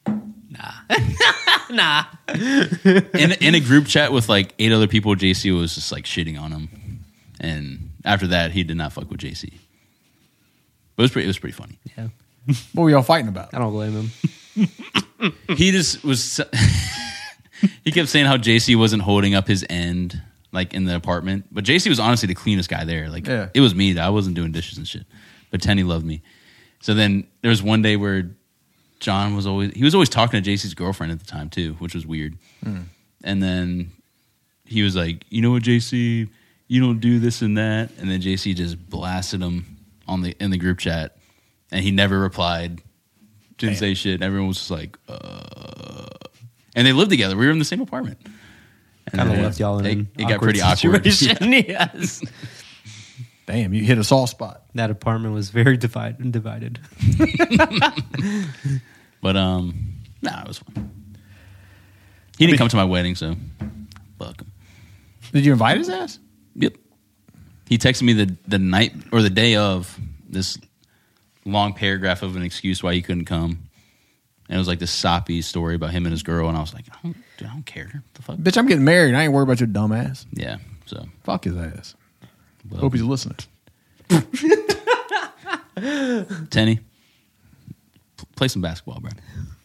Nah, nah.
In in a group chat with like eight other people, J C was just like shitting on him, and after that, he did not fuck with J C. But it was pretty. It was pretty funny.
Yeah,
What were y'all fighting about?
I don't blame him.
He just was. He kept saying how J C wasn't holding up his end, like in the apartment. But J C was honestly the cleanest guy there. Like
Yeah.
it was me. I wasn't doing dishes and shit. But Tenny loved me. So then there was one day where John was always he was always talking to J C's girlfriend at the time too, which was weird.
Hmm.
And then he was like, "You know what, J C, you don't do this and that." And then J C just blasted him on the in the group chat, and he never replied. Didn't
Damn.
say shit. And everyone was just like, uh. And they lived together. We were in the same apartment. And
Kind of
then
left y'all in
it,
an
it got
awkward
pretty awkward.
situation. Yes,
Damn, you hit a soft spot.
that apartment was very divided. Divided.
But um, nah, it was fun. He didn't come to my wedding, so fuck him.
Did you invite his ass?
Yep. He texted me the the night or the day of this long paragraph of an excuse why he couldn't come. And it was like this soppy story about him and his girl, and I was like, I don't, dude, I don't care. What the fuck?
Bitch, I'm getting married. I ain't worried about your dumb ass.
Yeah. So
Fuck his ass.
well,
Hope he's listening.
Tenny, p- play some basketball, bro.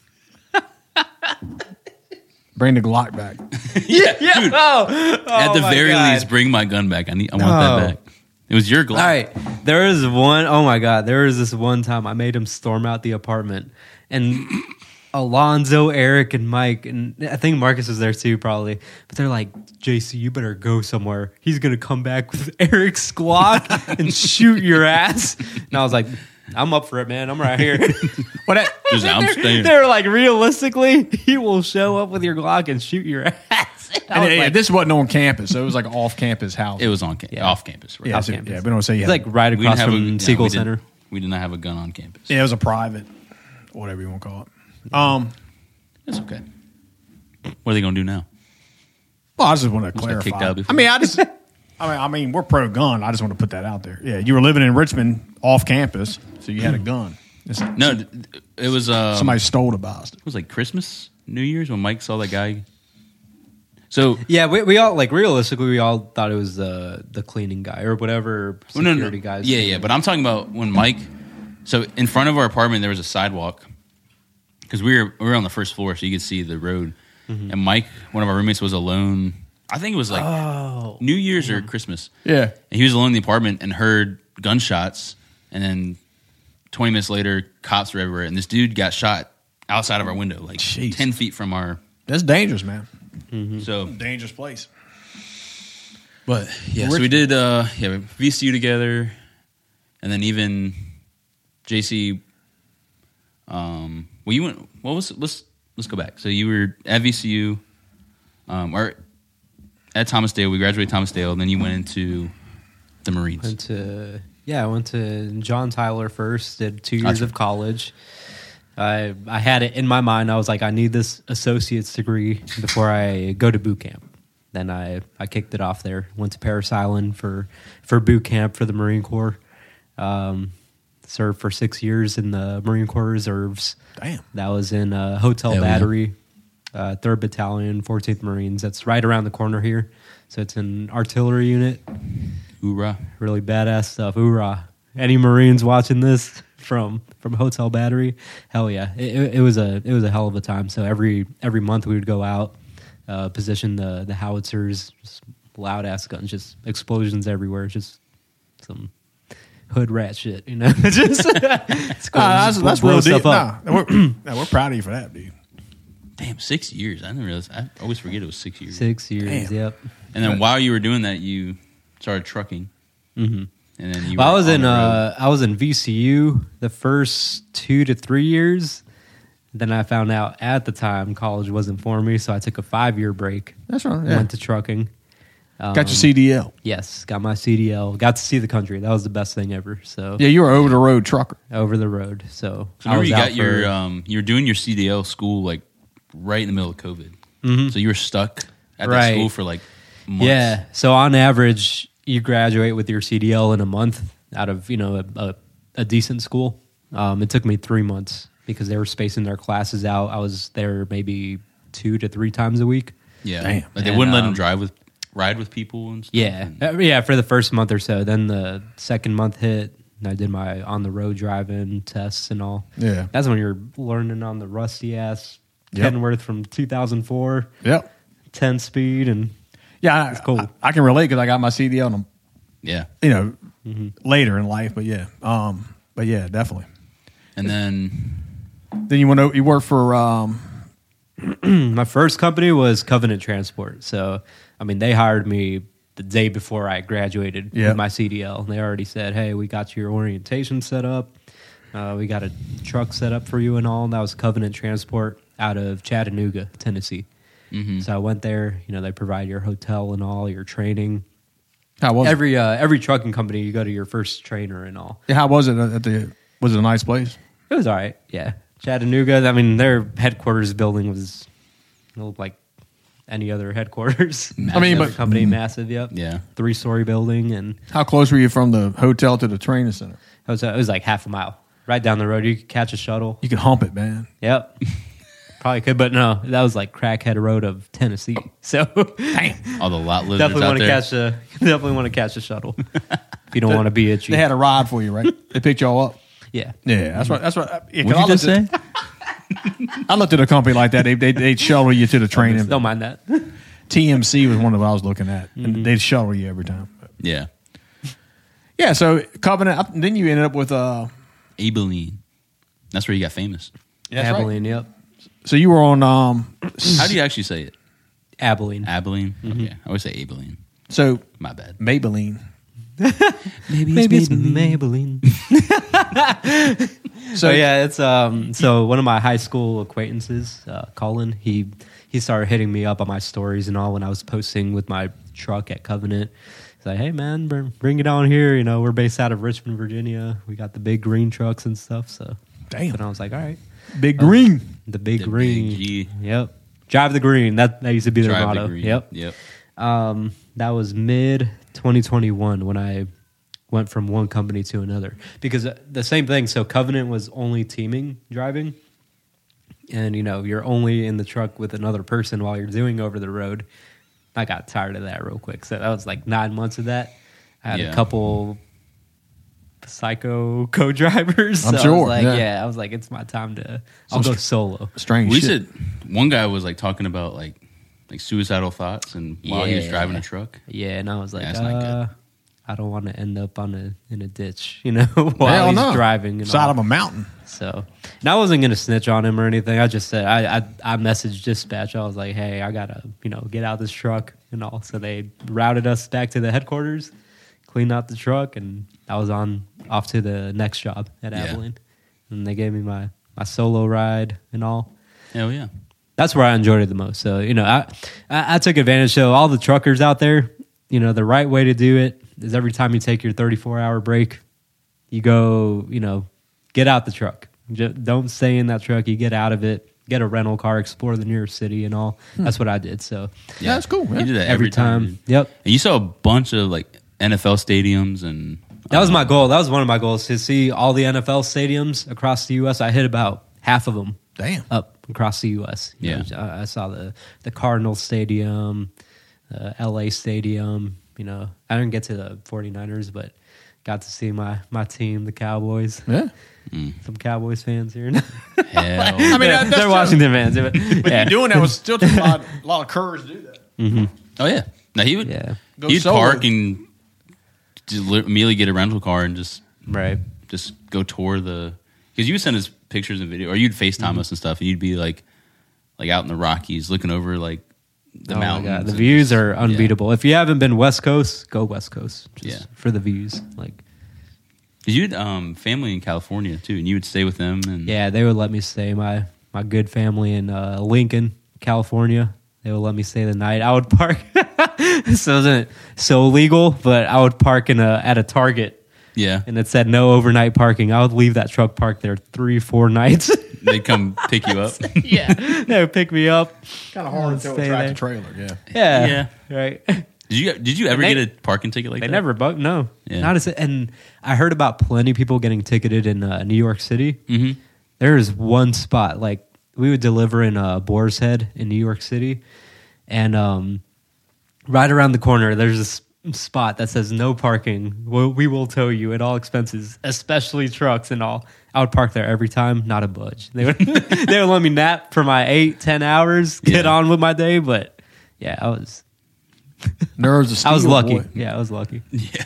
Bring the Glock back.
yeah, dude.
Oh,
At the
my
very
God.
least, bring my gun back. I need. I want
No.
that back. It was your Glock.
All right. There is one, oh my God. There was this one time I made him storm out the apartment. And Alonzo, Eric, and Mike, and I think Marcus was there too, probably. But they're like, J C, you better go somewhere. He's going to come back with Eric's Glock and shoot your ass. And I was like, I'm up for it, man. I'm right here.
What that?
Just, I'm
they're,
staying.
they're like, realistically, he will show up with your Glock and shoot your ass. I
And
was
yeah,
like,
this wasn't on campus, so it was like off campus house.
It was on ca-
Yeah.
off campus. Right?
yeah,
off
so,
campus.
yeah, we don't say
it's
yeah.
like right
We didn't
across
have a-
from
yeah,
Siegel
we didn't-
Center.
We did not have a gun on campus.
Yeah, it was a private, whatever you want to call it. Um,
It's okay. What are they gonna do now?
well, I just want to
got
clarify.
kicked out before.
I mean, I just, I mean, I mean, we're pro gun. I just want to put that out there. Yeah, you were living in Richmond off campus, so you had a gun. It's,
No, th- it was um,
somebody stole the bastard.
It was like Christmas, New Year's when Mike saw that guy. So
Yeah, we, we all like realistically we all thought it was the the cleaning guy or whatever
well, no,
security
no,
guys.
yeah, yeah. But I'm talking about when Mike. So in front of our apartment there was a sidewalk because we were we were on the first floor, so you could see the road.
Mm-hmm.
And Mike, one of our roommates, was alone. I think it was like
Oh.
New Year's or Christmas.
Yeah,
And he was alone in the apartment and heard gunshots. And then twenty minutes later, cops were everywhere. And this dude got shot outside of our window, like
Jeez.
ten feet from our.
that's dangerous, man.
So,
Dangerous place.
but yeah, so we did uh, yeah V C U together, and then even J C. Um, well, you went. What was? Let's let's go back. So you were at V C U, um, or at Thomas Dale. We graduated Thomas Dale, and then you went into the Marines.
Went to yeah, I went to John Tyler first. Did two years
Gotcha.
of college. I I had it in my mind. I was like, I need this associate's degree before I go to boot camp. Then I, I kicked it off there. Went to Parris Island for for boot camp for the Marine Corps. Um, served for six years in the Marine Corps Reserves.
Damn.
That was in uh, Hotel
Hell yeah.
Battery, uh, third Battalion, fourteenth Marines. That's right around the corner here. So it's an artillery unit.
Hoorah.
Really badass stuff. Hoorah. Any Marines watching this from from Hotel Battery? Hell yeah. It, it, it was a it was a hell of a time. So every every month we would go out, uh, position the the howitzers, just loud ass guns, just explosions everywhere, just some hood rat shit, you know. just, it's cool.
Uh, that's
Just
that's
blow
real
stuff
deep.
up.
Nah, we're, nah, we're proud of you for that, dude.
Damn, six years. I didn't realize. I always forget it was six years.
Six years,
Damn.
yep.
And then while you were doing that, you started trucking.
Mm-hmm.
And then you
Well, I
were
was
on
in
the road.
uh, I was in V C U the first two to three years. Then I found out at the time college wasn't for me, so I took a five year break.
That's right. Yeah.
Went to trucking. Um,
Got your C D L.
Yes, got my C D L. Got to see the country. That was the best thing ever. So
Yeah, you were over the road trucker.
over the road. So,
So
I
remember
was
you
out
got your
for-
um, you were doing your C D L school like right in the middle of COVID.
Mhm.
So you were stuck at that
Right.
school for like months.
Yeah. So on average, you graduate with your C D L in a month out of you know a, a, a decent school. Um, it took me three months because they were spacing their classes out. I was there maybe two to three times a week.
Yeah.
Damn.
Like they
And,
wouldn't let
um,
them drive with ride with people and stuff.
Yeah,
And-
Uh, yeah, for the first month or so. Then the second month hit, and I did my on the road driving tests and all.
Yeah.
That's when you're learning on the rusty ass
Yep.
Kenworth from two thousand four,
Yep.
ten speed, and
Yeah, I,
It's cool.
I, I can relate because I got my C D L, and
yeah.
you know,
Mm-hmm.
later in life. But yeah, um, but yeah, definitely.
And then
Then you went. o- You worked for. Um,
my first company was Covenant Transport. So, I mean, they hired me the day before I graduated
Yeah.
with my C D L. They already said, "Hey, we got your orientation set up. Uh, we got a truck set up for you and all." And that was Covenant Transport out of Chattanooga, Tennessee.
mhm.
So I went there. You know, they provide your hotel and all, your training.
how was
Every uh, every trucking company, you go to your first trainer and all.
it? How was it at the? Was it a nice place?
It was all right. Yeah, Chattanooga. I mean, their headquarters building was it looked like any other headquarters.
I mean,
Any other
but-
company massive. Yep.
Yeah.
Three story building, and
How close were you from the hotel to the training center?
it was, it was like half a mile right down the road. You could catch a shuttle.
You could hump it, man.
Yep. Probably could, but no, that was like Crackhead Road of Tennessee. So
All the lot lizards
definitely
out
want to
there.
catch a definitely want to catch a shuttle if you don't want to be itchy.
They had a ride for you, right? They picked y'all up.
yeah.
Yeah, that's what. That's what. Yeah, 'cause
What'd
I
you just
looked
say?
at- I looked at a company like that. They they they'd shuttle you to the training.
Don't mind that.
T M C was one of what I was looking at,
Mm-hmm.
and they'd shuttle you every time.
Yeah.
Yeah, so Covenant. Then you ended up with. uh
Abilene. That's where you got famous.
That's right.
Abilene, yep.
So you were on. um
How do you actually say it?
Abilene.
Abilene?
Mm-hmm.
Okay. I always say Abilene.
So
My bad.
Maybelline.
Maybe
Maybe it's Maybelline. so yeah, it's um. So one of my high school acquaintances, uh, Colin, he he started hitting me up on my stories and all when I was posting with my truck at Covenant. He's like, "Hey man, br- bring it on here. You know, we're based out of Richmond, Virginia. We got the big green trucks and stuff." So
Damn.
and I was like, "All right,
Big Green.
the big
The big
green,
G.
yep, drive the green." That that used to be their
Drive the
motto.
green.
Yep.
Yep.
Um, that was mid twenty twenty-one when I went from one company to another because uh, the same thing. So Covenant was only teaming driving, and you know you're only in the truck with another person while you're doing over the road. I got tired of that real quick. So that was like nine months of that. I had
Yeah.
a couple psycho co-drivers.
I'm
so I
sure,
was like,
yeah.
yeah. I was like, it's my time to. I'll
Some
go
str-
solo.
Strange
We
shit.
said one guy was like talking about like like suicidal thoughts and while he was
Yeah.
driving a truck.
Yeah, and I was like,
Yeah, that's not good.
uh, I don't want to end up on a in a ditch, you know, while
Hell
he's
no.
driving. And
Side
all.
of a mountain.
So, and I wasn't gonna snitch on him or anything. I just said I, I I messaged dispatch. I was like, hey, I gotta you know get out this truck and all. So they routed us back to the headquarters, cleaned out the truck, and I was on off to the next job at
Yeah.
Abilene. And they gave me my my solo ride and all.
Hell yeah.
That's where I enjoyed it the most. So, you know, I, I, I took advantage. So all the truckers out there, you know, the right way to do it is every time you take your thirty-four hour break, you go, you know, get out the truck. Just don't stay in that truck. You get out of it, get a rental car, explore the nearest city and all. That's what I did. So
Yeah, that's cool, man.
You did that
every,
every,
time.
dude.
Yep.
And you saw a bunch of like N F L stadiums and
That was
uh,
my goal. That was one of my goals to see all the N F L stadiums across the U S. I hit about half of them.
Damn.
Up across the U S. You
Yeah.
know, I, I saw the the Cardinals Stadium, uh, L A Stadium, You know, I didn't get to the 49ers, but got to see my my team, the Cowboys.
Yeah.
Some Cowboys fans here.
Hell.
I mean, that, that's
they're Washington fans. But,
But
yeah.
you doing that was still taking a lot, a lot of courage to do that.
Oh yeah. No, he would.
Yeah.
Go
He'd
solo.
park and just li- immediately get a rental car and just
Right.
just go tour the. Because you would send us pictures and video, or you'd FaceTime
Mm-hmm.
us and stuff, and you'd be like, like out in the Rockies, looking over like the
Oh my
mountains.
God. The
and
views
just-
are
yeah.
unbeatable. If you haven't been West Coast, go West Coast. Just
Yeah.
for the views. Like,
'Cause you had um, family in California too, and you would stay with them. And
yeah, they would let me stay. My my good family in uh, Lincoln, California. They would let me stay the night. I would park. This wasn't so legal, but I would park in a at a Target,
yeah,
and it said no overnight parking. I would leave that truck parked there three, four nights.
they'd come pick you up.
Yeah, they would pick me up.
Kind of hard to
Stay
tractor
there.
trailer. Yeah.
Yeah,
Yeah.
right.
Did you did you ever
they-
get a parking ticket like
They
that?
never bugged. No,
Yeah.
not as. And I heard about plenty of people getting ticketed in uh, New York City.
Mm-hmm.
There is one spot, like we would deliver in uh, Boar's Head in New York City, and um, right around the corner there's this spot that says no parking. Well, we will tow you at all expenses, especially trucks and all. I would park there every time, not a budge. They would they would let me nap for my eight ten hours, get
Yeah.
on with my day. But yeah, I was
Nerves of steel.
I was lucky.
boy.
Yeah, I was lucky.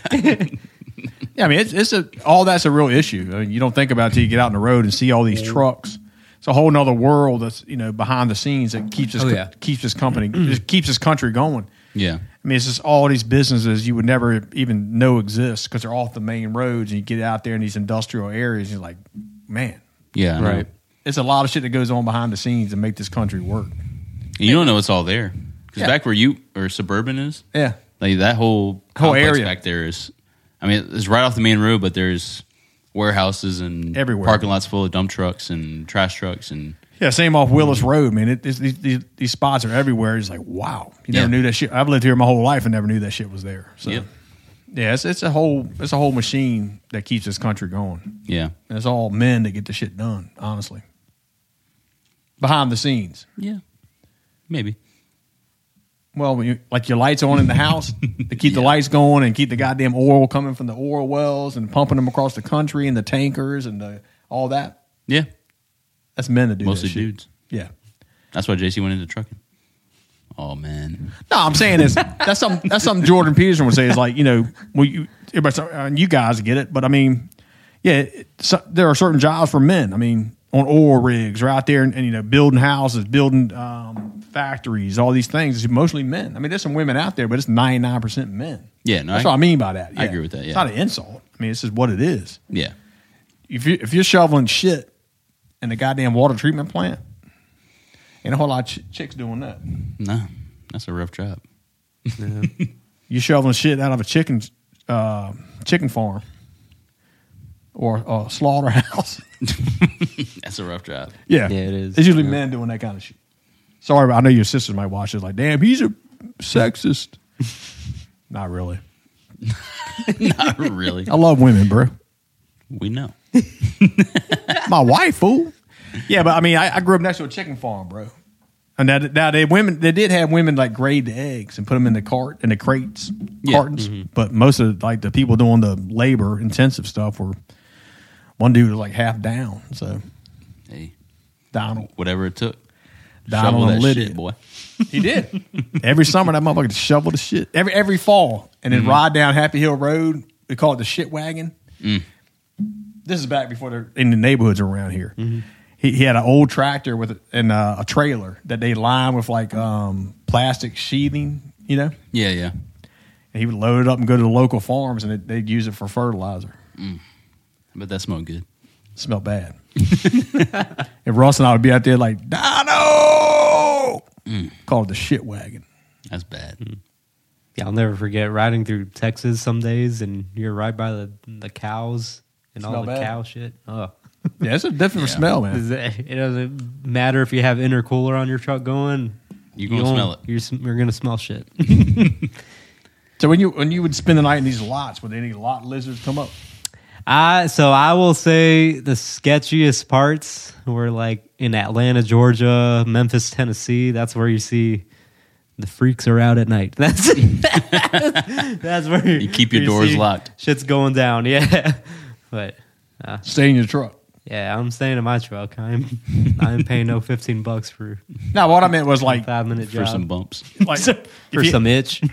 Yeah, I mean, it's, it's a all that's a real issue. I mean, you don't think about it till you get out on the road and see all these trucks. It's a whole nother world that's you know behind the scenes that keeps this
Oh, yeah.
keeps this company just keeps this country going.
Yeah,
I mean, it's just all these businesses you would never even know exist because they're off the main roads, and you get out there in these industrial areas, and you're like, man,
yeah, I know.
Right.
it's a lot of shit that goes on behind the scenes to make this country work.
And you don't know it's all there because
Yeah.
back where you or suburban is,
Yeah,
like that whole
Whole
complex
area.
back there is. I mean, it's right off the main road, but there's warehouses and
Everywhere.
parking lots full of dump trucks and trash trucks and
yeah. Same off Willis Road, man. It, it's, these, these these spots are everywhere. It's like, wow, you never
Yeah.
knew that shit. I've lived here my whole life and never knew that shit was there. So,
Yep.
yeah, it's it's a whole it's a whole machine that keeps this country going.
yeah,
And it's all men that get the shit done, honestly. Behind the scenes.
yeah, maybe.
Well, when you, like your lights on in the house to keep the lights going and keep the goddamn oil coming from the oil wells and pumping them across the country and the tankers and the, all that.
Yeah,
That's men that do
mostly
that shit.
dudes.
Yeah.
That's why J C went into trucking. Oh man,
No, I'm saying is that's something that's something Jordan Peterson would say is like you know well you everybody uh, you guys get it, but I mean yeah it, so, there are certain jobs for men. I mean on oil rigs or out there and, and you know building houses, building um, factories, all these things. It's mostly men. I mean there's some women out there, but it's ninety-nine percent men.
yeah, no,
That's
I,
what I mean by that.
I
Yeah.
agree with that,
It's
yeah.
not an insult. I mean it's just what it is.
yeah,
If you if you're shoveling shit in the goddamn water treatment plant, ain't a whole lot of ch- chicks doing that.
no, that's a rough job.
You shoveling shit out of a chicken uh, chicken farm or a slaughterhouse.
That's a rough job.
yeah,
Yeah, it is.
It's usually
Yeah.
men doing that kind of shit. Sorry, but I know your sisters might watch it. Like, damn, he's a sexist. Not really.
Not really.
I love women, bro.
We know.
My wife, fool. Yeah, but I mean, I, I grew up next to a chicken farm, bro. And now, now they women, they did have women like grade the eggs and put them in the cart in the crates,
Yeah.
cartons. But most of like the people doing the labor intensive stuff were one dude was like half down. So
Hey,
Donald,
whatever it took.
Donald
Shovel
and
that
Lydia.
shit, boy.
he did every summer. That motherfucker just shoveled the shit every every fall, and then ride down Happy Hill Road. We call it the shit wagon. This is back before they're in the neighborhoods around here. He, he had an old tractor with a, and uh, a trailer that they lined with like um, plastic sheathing, you know.
Yeah, yeah.
And he would load it up and go to the local farms, and it, they'd use it for fertilizer.
But that smelled good.
It smelled bad. And Russ and I would be out there like, Dono! Called it the shit wagon.
That's bad.
Yeah, I'll never forget riding through Texas some days, and you're right by the the cows and
Smell
all the
bad?
cow shit. Oh,
Yeah, it's a different
Yeah.
smell, man.
it doesn't matter if you have intercooler on your truck going.
You gonna
won't-
smell it.
You're, sm- you're gonna smell shit.
So when you when you would spend the night in these lots, would any lot lizards come up?
I so I will say the sketchiest parts were like in Atlanta, Georgia, Memphis, Tennessee. That's where you see The freaks are out at night. That's that's where
You keep your
you
doors
see
locked.
Shit's going down. Yeah, but uh,
Stay in your truck.
yeah, I'm staying in my truck. I'm I'm paying no fifteen bucks for
No, what I meant was
a
like,
five minute
For
job
some bumps.
like
for
if, you,
some itch.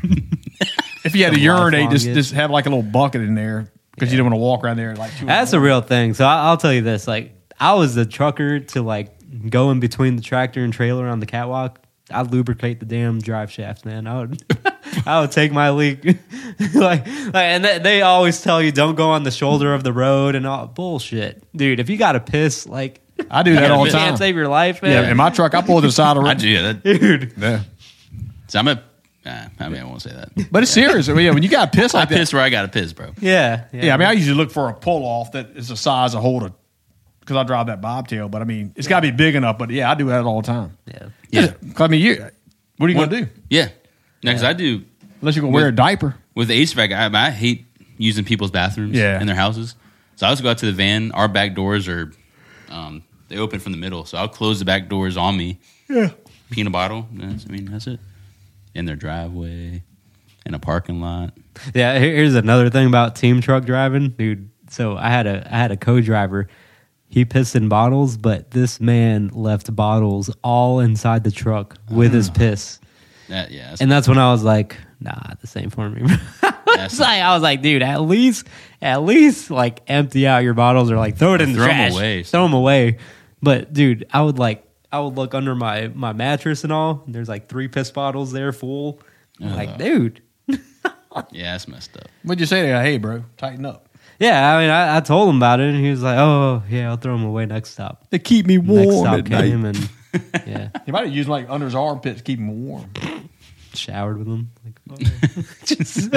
if you had to
some
urinate,
lifelong
just
itch.
just have like a little bucket in there because you don't want to walk around there like two.
That's a real thing. So I, I'll tell you this: like, I was the trucker to like go in between the tractor and trailer on the catwalk. I'd lubricate the damn drive shaft, man. I would, I would take my leak, like, like, and they, they always tell you don't go on the shoulder of the road and all bullshit, dude. If you got to piss, like,
I do that
Yeah,
all
you
the time.
can't save your life,
Yeah,
man.
in my truck, I pull to the side of the
I
road.
do. Yeah, that,
dude.
Yeah.
so I'm a. Nah, I mean, I won't say that.
But it's serious. I mean, yeah, when you got to piss
I
like that.
piss where I got to piss, bro.
Yeah, yeah,
Yeah, I mean, I usually look for a pull off that is the size of hold a because I drive that bobtail. But I mean, it's got to be big enough. But yeah, I do that all the time.
yeah.
Yeah.
'Cause, I mean, you. What are you
What-
gonna do
Yeah. Because I do
unless you're gonna wear a
With-
diaper?
with the H V A C. I, I hate using people's bathrooms
Yeah.
in their houses. So I always go out to the van. Our back doors are um, they open from the middle, so I'll close the back doors on me.
Yeah.
Peanut bottle. That's, I mean, that's it. In their driveway, in a parking lot.
Yeah, here- here's another thing about team truck driving, dude. So I had a I had a co-driver. He pissed in bottles, but this man left bottles all inside the truck with his piss.
That yeah. That's,
And that's when I was like, nah, this ain't for me.
that's
It's like, I was like, dude, at least at least like empty out your bottles or like throw it in the
Throw 'em
trash.
away.
Throw them away. But dude, I would like I would look under my my mattress and all. And there's like three piss bottles there full. I'm like,
Ugh.
dude.
yeah, that's messed up.
What'd you say to that? Hey, bro, tighten up.
Yeah, I mean, I, I told him about it, and he was like, "Oh, yeah, I'll throw them away next stop."
They keep me
Next
warm
stop
at night.
came, and yeah,
He might have used like under his armpits to keep him warm.
showered with them. Like, just,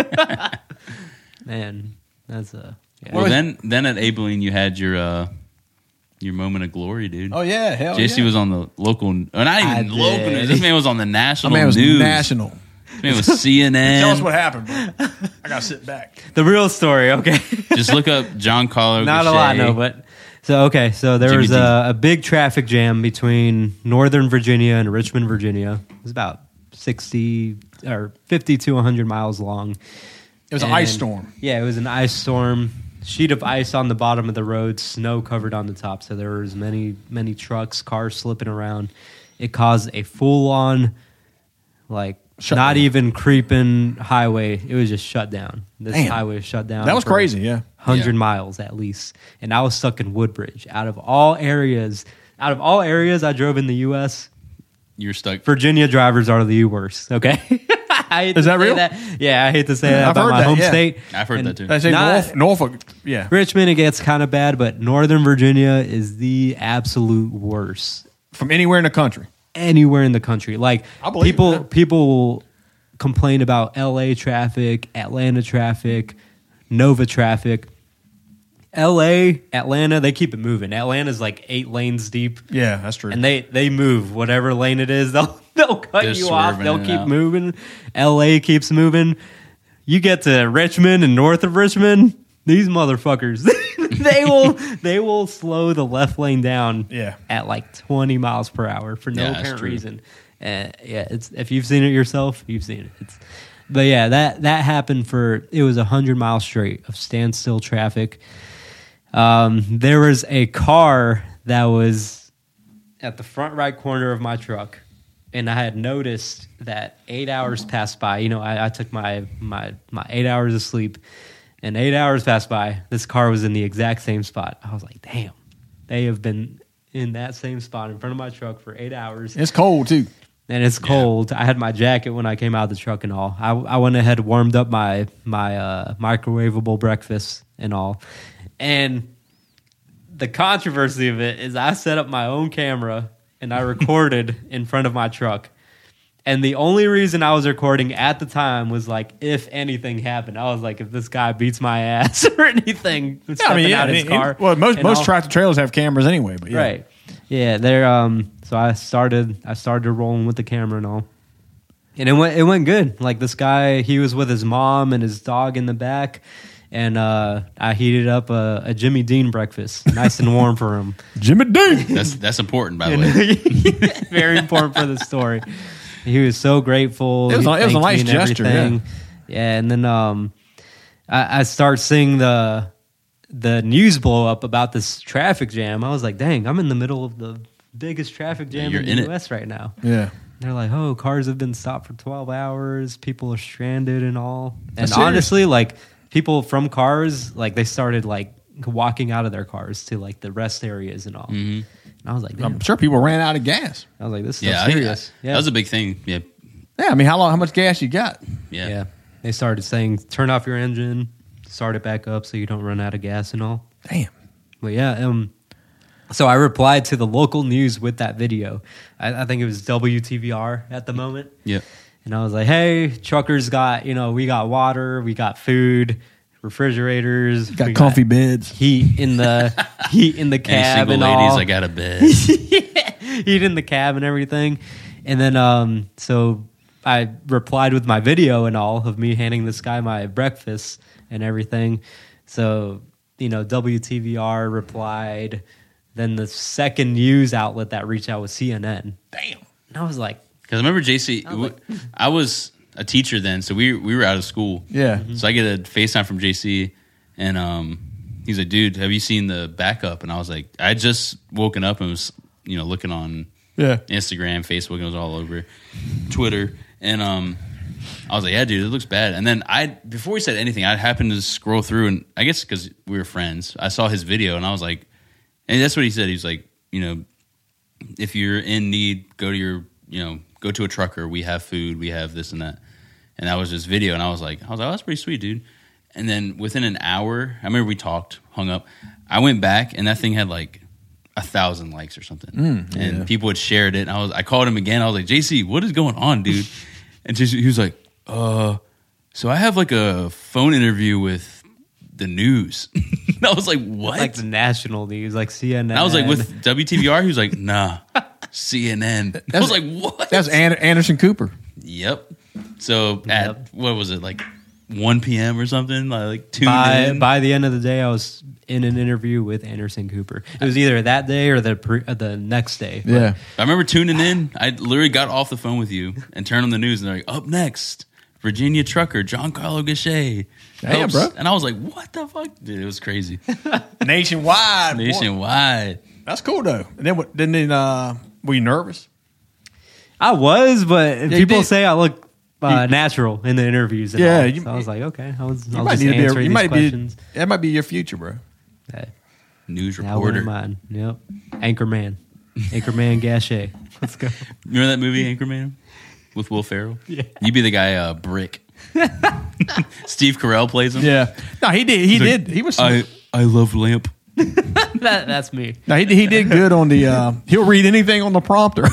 man, that's a yeah.
Well, then then at Abilene, you had your uh, your moment of glory, dude.
Oh yeah, hell
J C
yeah.
was on the local, or not
I
even local
did.
news. This man was on the national
My man was
news.
national.
This man was C N N.
Tell us what happened, bro. I gotta sit back.
The real story, okay?
Just look up John Carlo.
Not a
Gachet.
lot, no, but so okay. So there
Jimmy
was
D.
a, a big traffic jam between Northern Virginia and Richmond, Virginia. It was about sixty or fifty to one hundred miles long.
It was an
And-
ice storm.
Yeah, it was an ice storm. Sheet of ice on the bottom of the road, snow covered on the top. So there was many, many trucks, cars slipping around. It caused a full on, like,
Shut
not
down.
even creeping highway. It was just shut down. This
Damn.
highway was shut down.
That was
for
crazy, yeah.
one hundred
Yeah.
miles at least. And I was stuck in Woodbridge. Out of all areas, out of all areas I drove in the U S,
You're stuck.
Virginia drivers are the worst. Okay. I hate
Is
to
that
say
real?
That. Yeah, I hate to say that
I've
about
heard
my
that,
home
yeah.
state.
I've heard
And
that too.
I say
Not-
Norfolk, Norfolk, yeah.
Richmond, it gets kind of bad, but Northern Virginia is the absolute worst
From anywhere in the country.
anywhere in the country. Like
I believe
people,
that.
people complain about L A traffic, Atlanta traffic, Nova traffic. L A, Atlanta, they keep it moving. Atlanta's like eight lanes deep,
Yeah, that's true.
and they they move whatever lane it is. They'll they'll cut
They're
you off.
swerving
They'll
in and
keep
out.
moving. L A keeps moving. You get to Richmond and north of Richmond, these motherfuckers, they will they will slow the left lane down
Yeah.
at like twenty miles per hour for no
Yeah, that's
apparent
true.
reason. Uh, yeah, it's if you've seen it yourself, you've seen it. It's, but yeah, that that happened for it was a hundred miles straight of standstill traffic. Um, there was a car that was at the front right corner of my truck, and I had noticed that eight hours passed by. You know, I, I took my my my eight hours of sleep, and eight hours passed by. This car was in the exact same spot. I was like, damn, they have been in that same spot in front of my truck for eight hours.
It's cold, too.
And it's cold. I had my jacket when I came out of the truck and all. I, I went ahead, warmed up my my uh, microwavable breakfast and all. And the controversy of it is I set up my own camera and I recorded in front of my truck. And the only reason I was recording at the time was like, if anything happened, I was like, if this guy beats my ass or anything,
Yeah,
stepping
I mean, yeah.
out his
it- it-
car.
well, most
and
most
all.
tractor trailers have cameras anyway, but yeah.
Right. Yeah, they're um so I started I started rolling with the camera and all. And it went it went good. Like this guy, he was with his mom and his dog in the back, and uh I heated up a, a Jimmy Dean breakfast, nice and warm for him.
Jimmy D.
That's that's important, by the way.
Very important for the story. He was so grateful.
It was
He
a- it was a
thanked me
nice
and
gesture,
everything. Yeah, and then um, I, I start seeing the the news blow up about this traffic jam. I was like, dang, I'm in the middle of the biggest traffic
Yeah,
jam
you're
in
in
the
it.
U S right now.
Yeah.
They're like, oh, cars have been stopped for twelve hours. People are stranded and all. And
That's serious.
honestly, like people from cars, like they started like walking out of their cars to like the rest areas and all.
Mhm.
And I was like, damn.
I'm sure people ran out of gas.
I was like, this is
Yeah, I-
serious.
I-
yeah.
that was a big thing. Yeah,
Yeah, I mean, how long? How much gas you got?
yeah.
yeah. They started saying, turn off your engine, start it back up so you don't run out of gas and all.
Damn.
But yeah, um, so I replied to the local news with that video. I, I think it was W T V R at the moment.
Yep.
And I was like, hey, truckers got, you know, we got water, we got food, refrigerators.
Got
we
comfy beds.
heat in the heat in the
Any
cab
single
and
ladies,
all.
I got a bed.
Heat in the cab and everything. And then um so I replied with my video and all of me handing this guy my breakfast and everything. So, you know, W T V R replied. Then the second news outlet that reached out was C N N.
Damn.
And I was like,
Because I remember J C,
I was like-
I was a teacher then, so we we were out of school.
Yeah.
So I get a FaceTime from J C, and um, he's like, "Dude, have you seen the backup?" And I was like, "I had just woken up and was, you know, looking on
Yeah.
Instagram, Facebook, and it was all over Twitter." And um, I was like, "Yeah, dude, it looks bad." And then I, before he said anything, I happened to scroll through, and I guess because we were friends, I saw his video, and I was like, and that's what he said. He's like, you know, if you're in need, go to your, you know, go to a trucker. We have food. We have this and that. And that was his video. And I was like, I was like, oh, that's pretty sweet, dude. And then within an hour, I remember we talked, hung up. I went back, and that thing had like a thousand likes or something.
Mm,
and
yeah.
people had shared it. And I was, I called him again. I was like, J C, what is going on, dude? And J C, he was like, uh, so I have like a phone interview with the news. And I was like, what?
like the national news, like C N N.
And I was like, with W T V R? He was like, nah, C N N. I was like, what?
That's An- Anderson Cooper.
Yep. So
Yep.
at, what was it, like one p.m. or something? Like tuned
by,
in?
by the end of the day, I was in an interview with Anderson Cooper. It was either that day or the pre, uh, the next day. But
Yeah.
I remember tuning in. I literally got off the phone with you and turned on the news, and they're like, up next, Virginia trucker John Carlo Gachet.
Damn,
helps.
bro.
And I was like, what the fuck? Dude, it was crazy.
Nationwide. boy.
Nationwide.
That's cool though. And then what? Then then uh, were you nervous?
I was, but
you
people
did.
say I look uh,
You-
natural in the interviews. And
Yeah,
all.
you-
So I was like, okay, I was,
You
I'll
might
just
need to be. A,
answer
you
these
might
questions.
be. That might be your future, bro.
Hey,
News
now we're
reporter.
in mine. Yep, Anchorman, Anchorman Gachet. Let's go.
Remember that movie Anchorman with Will Ferrell?
Yeah.
You'd be the guy uh, Brick. Steve Carell plays him.
Yeah. No, he did. He
He's like,
did. He was.
I I love lamp.
that, that's me.
no, he did. He did good on the. Uh, he'll read anything on the prompter.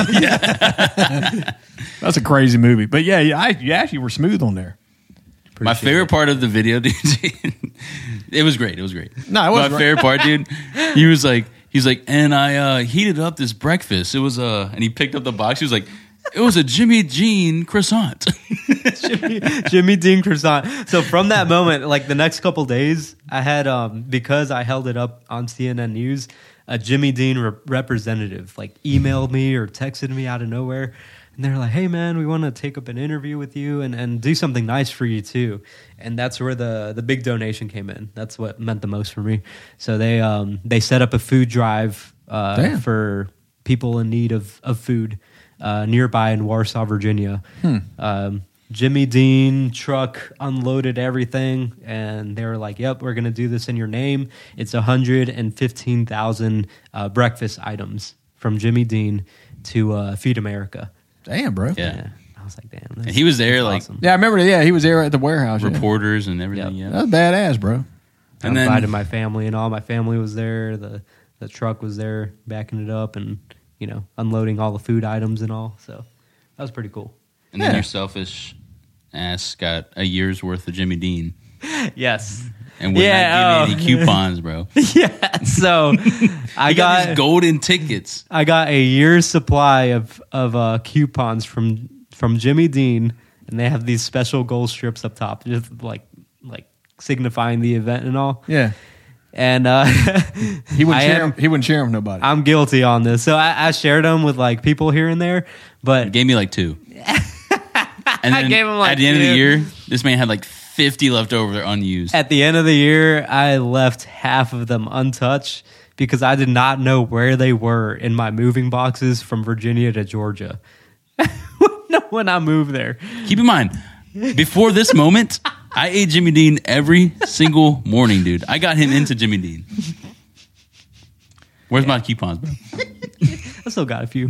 That's a crazy movie, but yeah, yeah, I, you actually were smooth on there.
My
Appreciate
favorite
it.
part of the video, dude. It was great. It was great.
No, it was
my
great.
favorite part, dude. He was like, he's like, and I uh, heated up this breakfast. It was uh, and he picked up the box. He was like, it was a Jimmy Jean croissant.
Jimmy, Jimmy Dean croissant. So from that moment, like the next couple days, I had um because I held it up on C N N News, a Jimmy Dean re- representative like emailed me or texted me out of nowhere, and they're like, "Hey man, we want to take up an interview with you and, and do something nice for you too." And that's where the the big donation came in. That's what meant the most for me. So they um they set up a food drive uh,
Damn.
for people in need of of food uh, nearby in Warsaw, Virginia.
Hmm.
Um, Jimmy Dean truck unloaded everything, and they were like, "Yep, we're gonna do this in your name." It's one hundred and fifteen thousand uh, breakfast items from Jimmy Dean to uh, Feed America.
Damn, bro.
Yeah.
I was like, "Damn!"
And he was there,
that's
like,
awesome.
Yeah, I remember. Yeah, he was there at the warehouse. yeah.
Reporters and everything.
Yep.
Yeah.
That's badass, bro.
I
And then-
invited my family and all. My family was there. The the truck was there, backing it up, and you know, unloading all the food items and all. So that was pretty cool.
And then
Yeah.
your selfish ass got a year's worth of Jimmy Dean
Yes.
and would
Yeah,
not give
oh.
me any coupons, bro.
Yeah. So I
I got,
got
these golden tickets.
I got a year's supply of of uh, coupons from from Jimmy Dean, and they have these special gold strips up top, just like like signifying the event and all.
Yeah.
And uh,
He wouldn't
I
share.
am-
Him, he wouldn't share them with nobody.
I'm guilty on this. So I, I shared them with like people here and there, but
Gave me like two. And then
gave him, like,
at the end of the
two.
year, this man had like fifty left over, they're unused.
at the end of the year, I left half of them untouched because I did not know where they were in my moving boxes from Virginia to Georgia. When I moved there.
Keep in mind, before this moment, I ate Jimmy Dean every single morning, dude. I got him into Jimmy Dean. Where's my coupons, bro?
I still got a few.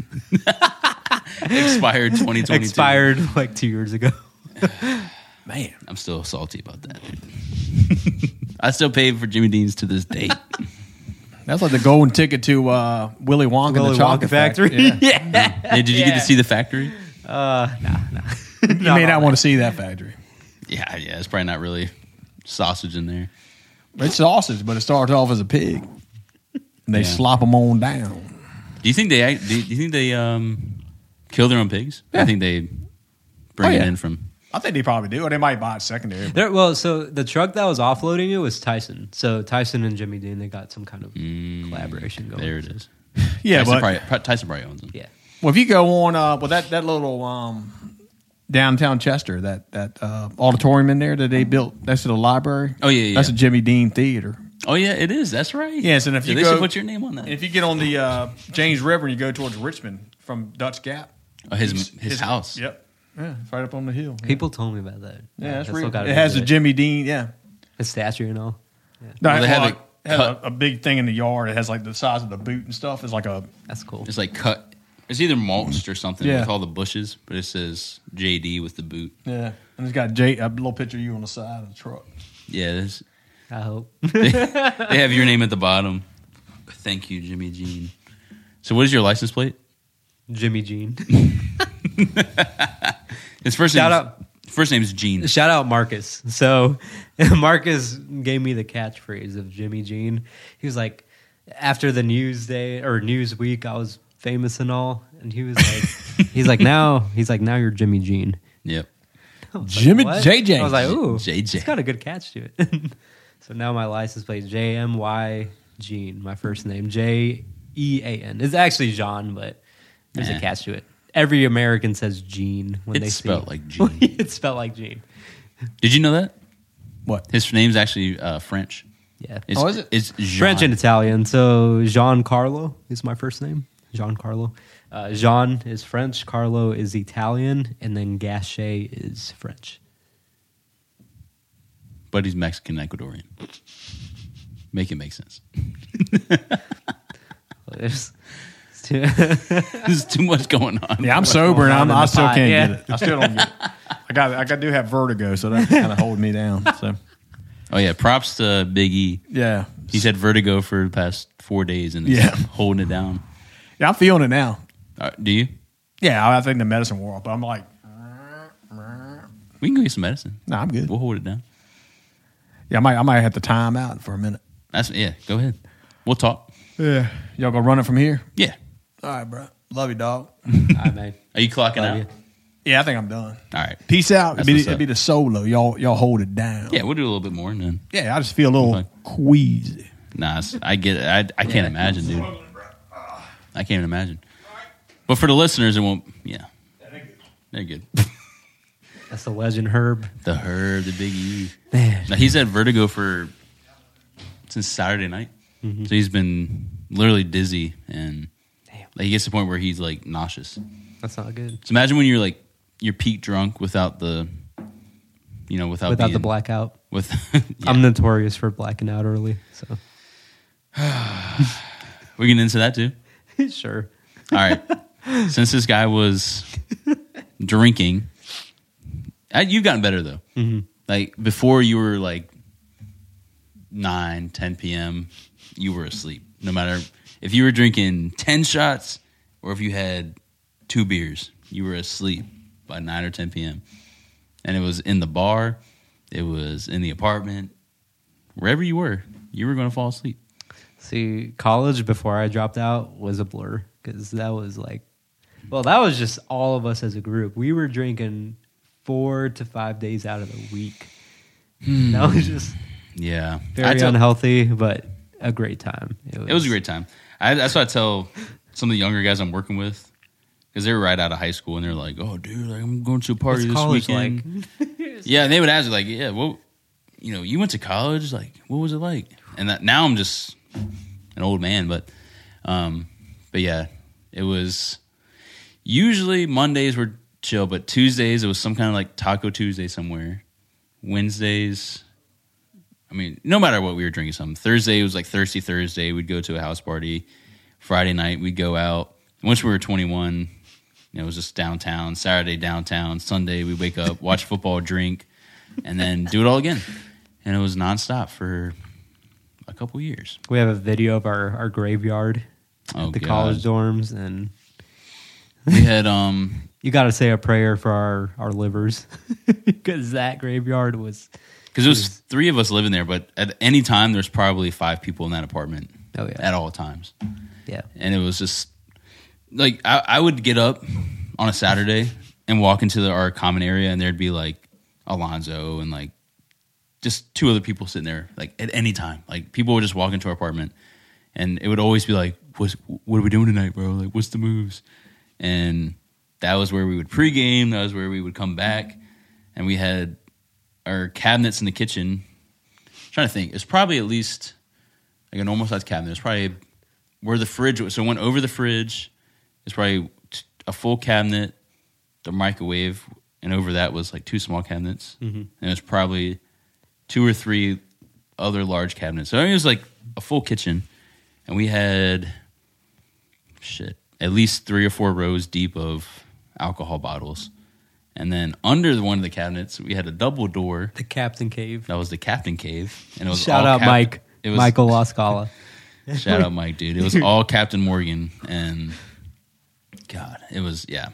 Expired twenty twenty-two.
Expired like two years ago.
Man,
I'm still salty about that, dude. I still pay for Jimmy Dean's to this day.
that's like the golden ticket to uh, Willy Wonka and
Willy
the Chocolate
Wonka Factory.
Yeah.
Yeah.
Hey, did you get to see the factory?
Uh, nah, nah.
You may not want to see that factory.
Yeah, yeah. It's probably not really sausage in there.
It's sausage, but it starts off as a pig. And they
Yeah.
slop them on down.
Do you think they? act- Do you, do you think they um, kill their own pigs?
Yeah.
I think they bring
Oh,
it
yeah.
in from.
I think they probably do, or they might buy it secondary.
There, well, so the truck that was offloading it was Tyson. So Tyson and Jimmy Dean, they got some kind of collaboration going.
There it is.
Yeah,
Tyson
but
probably, pro- Tyson probably owns them.
Yeah.
well, if you go on, uh, well, that that little um, downtown Chester, that that uh, auditorium in there that they built, that's the library.
Oh, yeah, yeah.
That's a Jimmy Dean theater.
Oh yeah, it is. That's right.
Yes, and if
Yeah,
you
they
go,
should put your name on that.
If you get on the uh, James River and you go towards Richmond from Dutch Gap,
Oh, his his, house.
Yep, yeah, it's right up on the hill. Yeah,
People told me about that.
yeah that's
I
real.
still gotta
It has
visit
the Jimmy Dean. Yeah,
his statue and all.
no,
Well, they
well,
had
it
it
has
cut-
a, a big thing in the yard. It has like the size of the boot and stuff. It's like a
That's cool.
It's like cut. It's either mulched or something
Yeah.
with all the bushes, but it says J D with the boot.
yeah, and it's got J, a little picture of you on the side of the truck.
Yeah, there's,
I hope.
they have your name at the bottom. Thank you, Jimmy Jean. So, what is your license plate?
Jimmy Jean.
His first
Shout
name.
out.
First name is Gene.
Shout out Marcus. So Marcus gave me the catchphrase of Jimmy Jean. He was like, after the news day or news week, I was famous and all, and he was like, he's like now, he's like now you're Jimmy Jean.
Yep.
I was
Jimmy
what?
J J.
I was like, ooh,
J J.
It's got a good catch to it. So now my license plate is J M Y Jean, my first name J E A N. It's actually Jean, but there's
Nah.
a catch to it. Every American says Jean when
It's
they
spelled
see
like Jean.
it's spelled like Jean.
Did you know that?
What?
His name's actually uh, French.
Yeah.
It's,
Oh, is it?
It's Jean.
French and Italian. So Giancarlo is my first name. Giancarlo. Uh, Jean is French. Carlo is Italian, and then Gachet is French.
But he's Mexican Ecuadorian. Make it make sense.
There's- it's too-
There's too much going on.
Yeah, I'm
What's
sober
going
and
on
I'm,
in
I
the
still
pot,
can't
yeah.
get it. I still don't get it. I got I got do have vertigo, so that's kind of holding me down. So
Oh yeah, props to Big E.
yeah,
He's had vertigo for the past four days and is
Yeah.
holding it down.
yeah, I'm feeling it now.
Uh, do you?
Yeah, I think the medicine wore off, but I'm like,
We can go get some medicine.
no, I'm good.
We'll hold it down.
Yeah, I might I might have to time out for a minute.
That's yeah. Go ahead. We'll talk.
Yeah, y'all gonna run it from here?
Yeah.
All right, bro. Love you, dog.
I man.
Are you clocking
Love
out?
you.
Yeah, I think I'm done.
All right.
Peace out.
That's
It'd be,
what's
it'd
up.
be the solo. Y'all y'all hold it down.
Yeah, we'll do a little bit more and then.
Yeah, I just feel a little
Fine.
queasy.
Nah, it's- I get it. I, I can't
Yeah.
imagine, dude. I can't even imagine. But for the listeners, it won't. Yeah, they're good.
That's the legend Herb.
The Herb, the Big E.
Man.
Now, he's had vertigo for since Saturday night,
Mm-hmm.
so he's been literally dizzy and
Damn.
like he gets to the point where he's like nauseous.
That's not good.
So imagine when you're like you're peak drunk without the, you know, without
Without
being,
the blackout.
With yeah.
I'm notorious for blacking out early. So
We're getting into that too.
sure.
All right. Since this guy was drinking, I, you've gotten better though.
Mm-hmm.
Like before, you were like nine, ten p.m. You were asleep. No matter if you were drinking ten shots or if you had two beers, you were asleep by nine or ten p.m. And it was in the bar, it was in the apartment, wherever you were, you were going to fall asleep.
See, college before I dropped out was a blur because that was like, well, that was just all of us as a group. We were drinking four to five days out of the week. That was just
Yeah, I
very
tell-
unhealthy, but a great time.
It was, it was a great time. I, that's what I tell some of the younger guys I'm working with, because they're right out of high school and they're like, "Oh, dude, like, I'm going to a party
What's
this
college
weekend."
like?
Yeah, and they would ask like, "Yeah, well, you know, you went to college. Like, what was it like?" And that now I'm just an old man, but, um, but yeah, it was. Usually Mondays were chill, but Tuesdays it was some kind of like Taco Tuesday somewhere. Wednesdays, I mean, no matter what, we were drinking something. Thursday was like Thirsty Thursday. We'd go to a house party. Friday night we'd go out. Once we were twenty-one, you know, it was just downtown. Saturday downtown. Sunday we'd wake up, watch football, drink, and then do it all again. And it was nonstop for a couple years.
We have a video of our, our graveyard
Oh,
at the
God.
college dorms, and
We had um.
you got to say a prayer for our, our livers because that graveyard was.
Because there was three of us living there, but at any time, there's probably five people in that apartment.
Oh, yeah.
At all times.
Yeah.
And it was just, like, I, I would get up on a Saturday and walk into the, our common area, and there'd be, like, Alonzo and, like, just two other people sitting there, like, at any time. Like, people would just walk into our apartment, and it would always be like, What's, what are we doing tonight, bro? Like, what's the moves? And that was where we would pregame. That was where we would come back. And we had our cabinets in the kitchen. I'm trying to think. It's probably at least like a normal size cabinet. It's probably where the fridge was. So it went over the fridge. It's probably a full cabinet, the microwave, and over that was like two small cabinets. Mm-hmm. And it was probably two or three other large cabinets. So I mean, it was like a full kitchen. And we had, shit, at least three or four rows deep of alcohol bottles. And then under one of the cabinets, we had a double door.
The Captain Cave.
That was the Captain Cave. And it was
Shout
all
out
Cap-
Mike.
It was,
Michael LaScala.
Shout out Mike, dude. It was all Captain Morgan. And God, it was, yeah.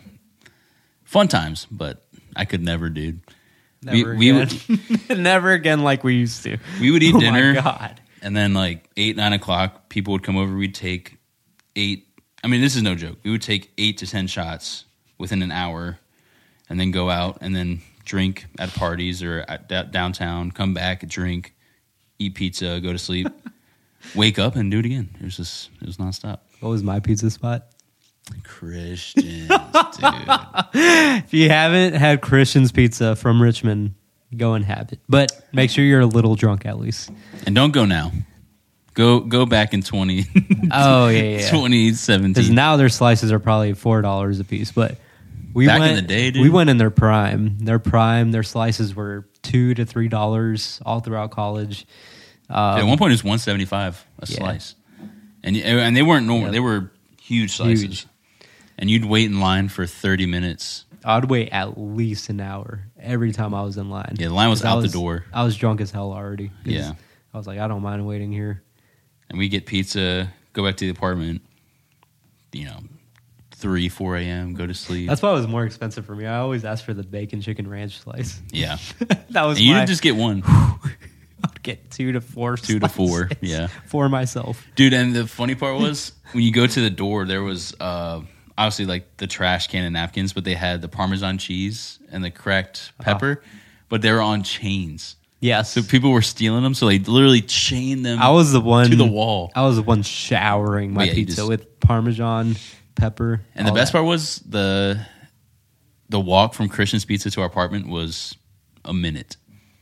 Fun times, but I could never, dude.
Never
we,
again.
We would,
Never again like we used to.
we would eat
Oh
dinner.
my God.
And then like eight, nine o'clock, people would come over. We'd take eight. I mean, this is no joke. We would take eight to ten shots within an hour and then go out and then drink at parties or at da- downtown, come back, drink, eat pizza, go to sleep, wake up and do it again. It was just, it was nonstop.
What was my pizza spot?
Christians, dude.
If you haven't had Christian's Pizza from Richmond, go and have it. But make sure you're a little drunk at least.
And don't go now. Go go back in twenty,
Oh, yeah, yeah.
twenty
Because
seventeen.
now their slices are probably four dollars a piece. But we
Back in
went,
the day, dude.
we went in their prime. Their prime, their slices were two to three dollars all throughout college. Um,
At one point, it was one seventy five a
Yeah.
slice, and and they weren't normal.
Yep.
They were huge slices,
Huge.
and you'd wait in line for thirty minutes.
I'd wait at least an hour every time I was in line.
Yeah, the line was
'Cause I
out the door.
I was drunk as hell already. 'Cause
Yeah.
I was like, I don't mind waiting here.
And we get pizza, go back to the apartment. You know, three, four a.m. Go to sleep.
That's why it was more expensive for me. I always asked for the bacon chicken ranch slice.
yeah,
That was
and you
my,
didn't just get one,
I'd get two to four
two to four.
slices
Yeah,
for myself.
dude. And the funny part was when you go to the door, there was uh, obviously like the trash can and napkins, but they had the Parmesan cheese and the cracked pepper, but they were on chains.
Yes.
So people were stealing them, so they literally chained them.
I was the one
to the wall.
I was the one showering my
Oh, yeah, you
pizza
just-
with Parmesan, pepper.
And the
all
best
that.
part was the the walk from Christian's Pizza to our apartment was a minute.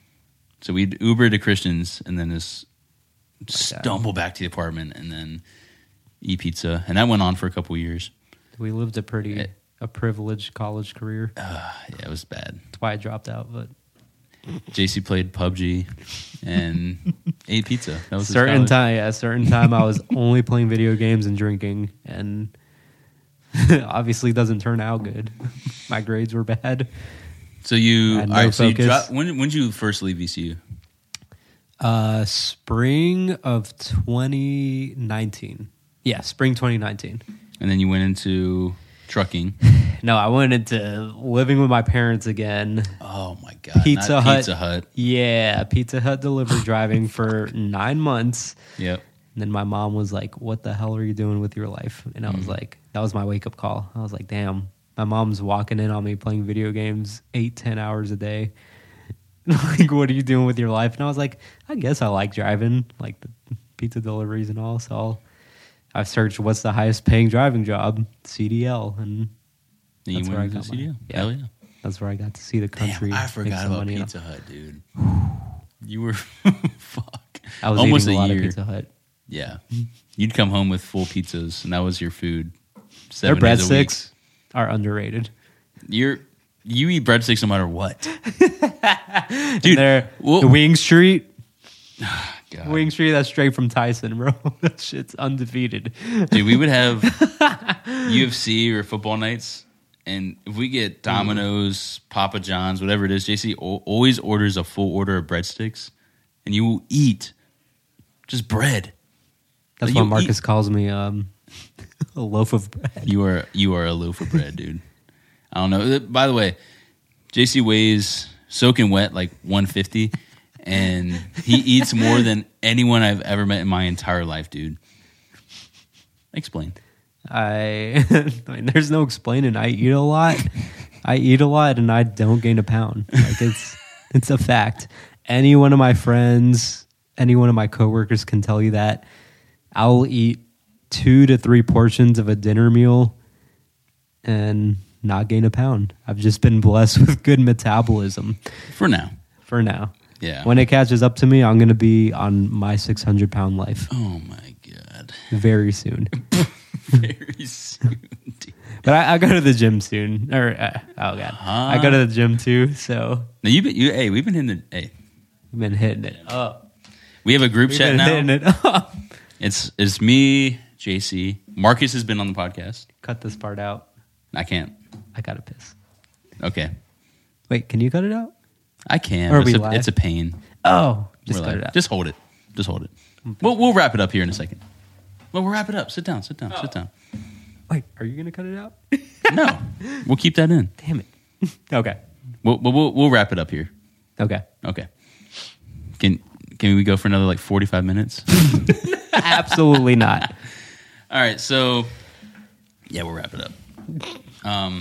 So we'd Uber to Christian's and then just stumble back to the apartment and then eat pizza. And that went on for a couple years.
We lived a pretty
It-
a privileged college career.
Uh, yeah, it was bad.
That's why I dropped out. But
J C played P U B G and ate pizza. That was his
certain
college.
time, yeah, certain time I was only playing video games and drinking, and obviously doesn't turn out good. My grades were bad.
So you,
I had no
all right, so you
focus.
dropped, when when did you first leave V C U?
Uh, spring of twenty nineteen. Yeah, spring twenty nineteen.
And then you went into trucking.
No, I went into living with my parents again.
Oh my god!
Pizza
not
Hut.
Pizza Hut.
Yeah, Pizza Hut delivery driving for nine months.
Yep.
And then my mom was like, "What the hell are you doing with your life?" And I was
Mm.
like, that was my wake up call. I was like, damn, my mom's walking in on me playing video games eight, ten hours a day. Like, what are you doing with your life? And I was like, I guess I like driving. Like, pizza deliveries and all. So I'll, I've searched what's the highest paying driving job, C D L, and
You
that's where
went
I
to
got
C D L?
my- yeah.
Hell yeah.
that's where I got to see the country.
Damn, I
make
forgot
some
about
money.
Pizza Hut, dude. You were fuck.
I was
Almost
eating a,
a
lot
year.
of Pizza Hut.
Yeah, you'd come home with full pizzas, and that was your food.
Their
Seven days a week.
breadsticks are underrated.
You're you eat breadsticks no matter what,
Dude,
dude.
They're,
well-
the Wing Street,
God.
Wing Street, that's straight from Tyson, bro. That shit's undefeated.
Dude, we would have U F C or football nights, and if we get Domino's, Papa John's, whatever it is, J C o- always orders a full order of breadsticks, and you will eat just bread.
That's
Like,
why
you
Marcus
eat-
calls me um, a loaf of bread.
You are you are a loaf of bread, dude. I don't know. By the way, J C weighs soaking wet like one fifty, and he eats more than anyone I've ever met in my entire life, dude. Explain.
I, I mean, there's no explaining. I eat a lot. I eat a lot, and I don't gain a pound. Like it's it's a fact. Any one of my friends, any one of my coworkers can tell you that. I'll eat two to three portions of a dinner meal and not gain a pound. I've just been blessed with good metabolism
For now.
for now.
Yeah.
When it catches up to me, I'm going to be on my six hundred pound life
Oh my god.
very soon.
Very soon. Dude.
But I, I go to the gym soon. Or uh, oh god,
Huh?
I go to the gym too. So
Now you been you hey, we've been hitting the hey.
we've been hitting it up.
We have a group
We've
chat
been
now.
hitting it up.
It's it's me, J C. Marcus has been on the podcast.
Cut this part out.
I can't.
I gotta piss.
Okay.
Wait, can you cut it out?
I can.
Or
It's
we
a,
live?
it's a pain.
Oh, just
We're
cut
like,
it out.
Just hold it. Just hold it. We'll we'll wrap it up here in a second. Well, we'll wrap it up. Sit down. Sit down. Sit down.
Wait, are you gonna cut it out?
No, we'll keep that in.
Damn it. Okay.
We'll we'll we'll, we'll wrap it up here.
Okay.
Okay. Can can we go for another like forty five minutes?
Absolutely not.
All right. So yeah, we'll wrap it up. Um.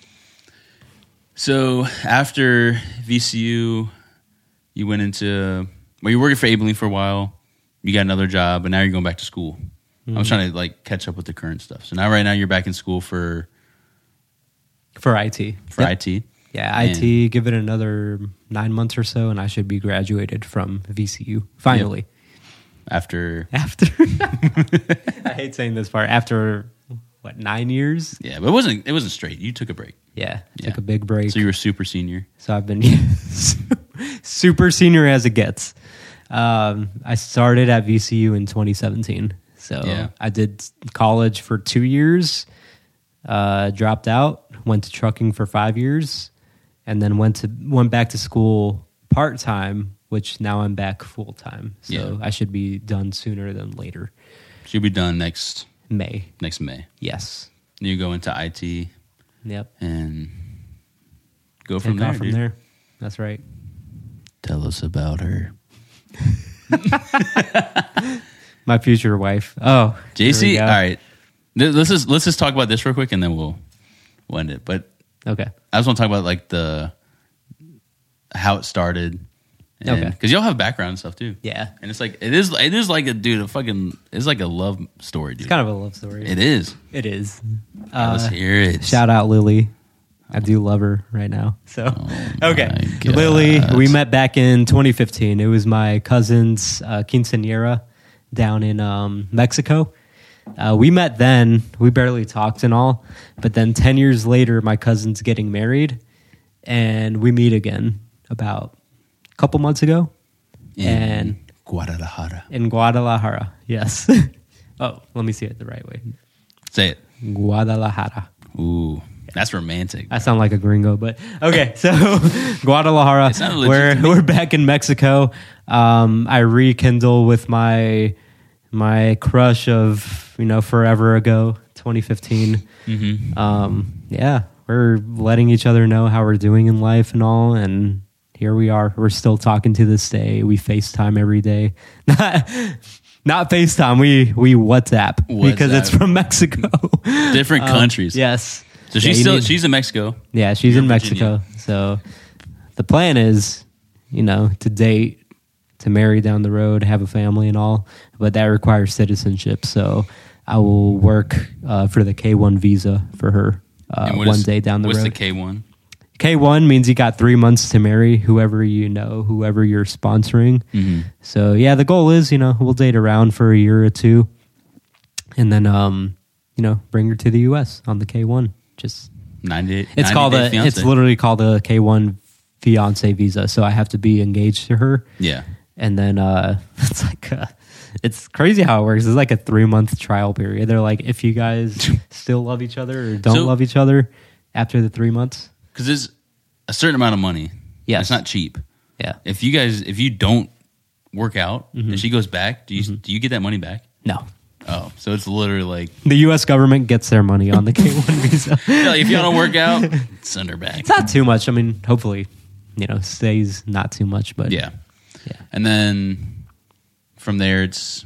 So after V C U, you went into well, you were working for Abilene for a while. You got another job, and now you're going back to school. I was trying to like catch up with the current stuff. So now, right now, you're back in school for
For I T.
for
Yep.
I T.
Yeah, I T, give it another nine months or so, and I should be graduated from V C U. Finally.
After
After. I hate saying this part. After, what, nine years?
yeah, but it wasn't it wasn't straight. You took a break,
Yeah,
Yeah.
took a big break.
so you were super senior.
So I've been super senior as it gets. Um, I started at V C U in twenty seventeen. So
Yeah.
I did college for two years, uh, dropped out, went to trucking for five years, and then went to went back to school part time, which now I'm back full time. So
Yeah.
I should be done sooner than later.
She'll be done next
May.
next May.
Yes.
You go into I T
Yep.
and go from
Take
there.
off from
dude.
there. That's right.
Tell us about her,
My future wife. Oh,
J
here we
C.
go.
All right, Th- let's just let's just talk about this real quick, and then we'll we'll end it. But
Okay.
I just want to talk about like the how it started,
Okay.
because y'all have background and stuff too.
Yeah.
And it's like it is it is like a dude a fucking it's like a love story, dude.
It's kind of a love story.
It is.
It is.
Yeah, let's
Uh,
hear it.
Shout out Lily. I do love her right now. So,
Oh
okay.
my God.
Lily, we met back in twenty fifteen. It was my cousin's uh, quinceanera down in um, Mexico. Uh, we met then. We barely talked and all. But then ten years later, my cousin's getting married. And we meet again about a couple months ago.
In
and
Guadalajara.
in Guadalajara. Yes. Oh, let me see it the right way.
Say it.
Guadalajara.
Ooh, that's romantic.
I sound like a gringo, but okay. So Guadalajara,
It sounded legit
we're
to me.
we're back in Mexico. Um, I rekindle with my my crush of you know forever ago, twenty fifteen.
Mm-hmm.
Um, yeah, we're letting each other know how we're doing in life and all, and here we are. We're still talking to this day. We FaceTime every day. Not, not FaceTime. We we WhatsApp, because
WhatsApp.
it's from Mexico.
Different
Um,
countries.
Yes.
So
Yeah,
she's
you
still
need-
she's in Mexico.
Yeah, she's
You're
in
in Virginia.
Mexico. So the plan is, you know, to date to marry down the road, have a family and all, but that requires citizenship. So I will work uh, for the K one visa for her uh, one
is,
day down the
what's
road.
What's the K one?
K one means you got three months to marry whoever you know, whoever you're sponsoring.
Mm-hmm.
So yeah, the goal is, you know, we'll date around for a year or two, and then um, you know, bring her to the U S on the K one. Just
ninety.
It's called a. Fiance. It's literally called a K one fiance visa. So I have to be engaged to her.
Yeah,
and then uh, it's like a, it's crazy how it works. It's like a three month trial period. They're like, if you guys still love each other or don't so, love each other after the three months.
Because there's a certain amount of money.
Yeah,
it's not cheap.
Yeah.
If you guys, if you don't work out mm-hmm. and she goes back, do you mm-hmm. do you get that money back?
No.
Oh, so it's literally like
the U S government gets their money on the K one visa.
Yeah, like if you don't work out, send her back.
It's not too much. I mean, hopefully, you know, stays not too much, but
yeah,
yeah.
And then from there, it's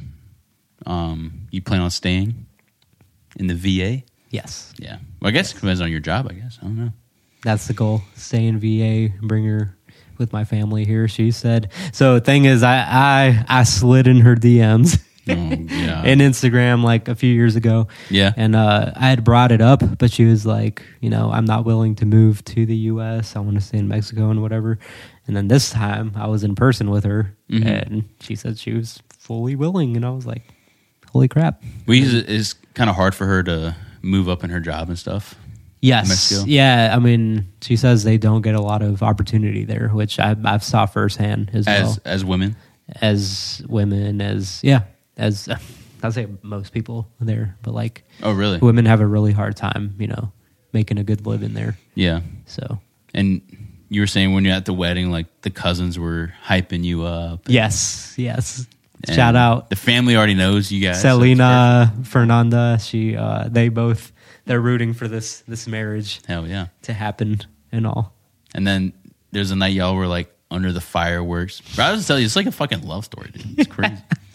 um, you plan on staying in the V A.
Yes.
Yeah. Well, I guess it depends on your job. I guess I don't know.
That's the goal. Stay in V A, bring her with my family here. She said. So the thing is, I I, I slid in her D Ms.
Oh, yeah.
in Instagram like a few years ago.
Yeah.
And uh, I had brought it up, but she was like, you know, I'm not willing to move to the U S. I want to stay in Mexico and whatever. And then this time I was in person with her mm-hmm. and she said she was fully willing. And I was like, holy crap.
We It's kind of hard for her to move up in her job and stuff.
Yes. Yeah. I mean, she says they don't get a lot of opportunity there, which I, I've saw firsthand as,
as
well.
As women?
As women, as, yeah. As uh, I'll say most people there, but like,
oh really?
Women have a really hard time, you know, making a good living there.
Yeah.
So,
and you were saying when you're at the wedding, like the cousins were hyping you up.
Yes, yes. Shout out.
The family already knows you guys.
Selena, Fernanda, she, uh, they both, they're rooting for this this marriage.
Hell yeah,
to happen and all.
And then there's a night y'all were like under the fireworks. Bro, I was tell you, it's like a fucking love story, dude. It's crazy.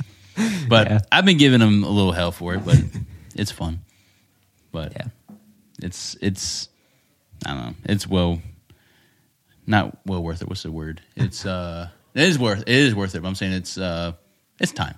But yeah. I've been giving them a little hell for it, but it's fun. But
yeah.
it's it's I don't know. It's well, not well worth it. What's the word? It's uh, it is worth it is worth it. But I'm saying it's uh, it's time.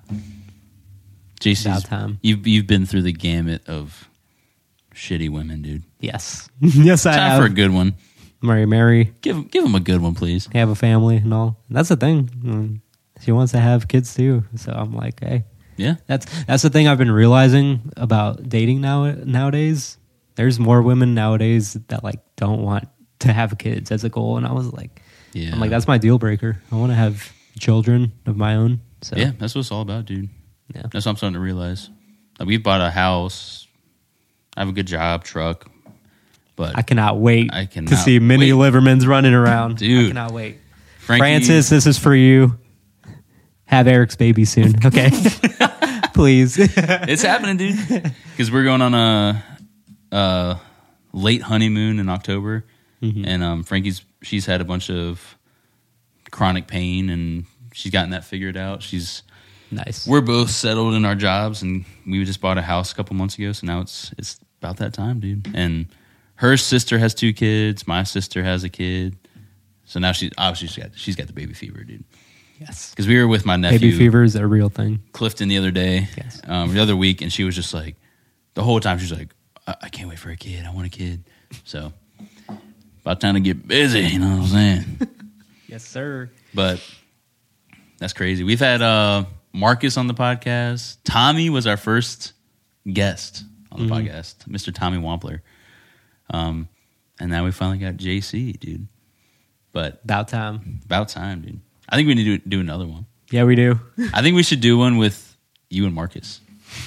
J C's
time.
You've you've been through the gamut of shitty women, dude.
Yes, yes, I
time
have.
for a good one.
Mary, Mary,
give give them a good one, please.
Have a family and all. And that's the thing. Mm. She wants to have kids too, so I'm like, hey,
yeah.
That's that's the thing I've been realizing about dating now nowadays. There's more women nowadays that like don't want to have kids as a goal, and I was like,
yeah,
I'm like, that's my deal breaker. I want to have children of my own. So
yeah, that's what it's all about, dude.
Yeah,
that's what I'm starting to realize. Like, we bought a house. I have a good job, truck, but
I cannot wait
I cannot
to see mini
wait.
Livermans running around,
dude.
I cannot wait.
Frankie,
Francis, this is for you. Have Eric's baby soon, okay? Please.
It's happening, dude. Because we're going on a, a late honeymoon in October, mm-hmm. and um, Frankie's she's had a bunch of chronic pain, and she's gotten that figured out. She's
nice.
We're both settled in our jobs, and we just bought a house a couple months ago, so now it's it's about that time, dude. And her sister has two kids. My sister has a kid, so now she's obviously she's got she's got the baby fever, dude.
Yes,
because we were with my nephew.
Baby fever is a real thing.
Clifton the other day,
yes.
um, the other week, and she was just like, the whole time she was like, I, I can't wait for a kid. I want a kid. So about time to get busy. You know what I'm saying?
Yes, sir.
But that's crazy. We've had uh, Marcus on the podcast. Tommy was our first guest on the mm-hmm. podcast, Mister Tommy Wampler. Um, and now we finally got J C, dude. But
about time.
About time, dude. I think we need to do, do another one.
Yeah, we do.
I think we should do one with you and Marcus.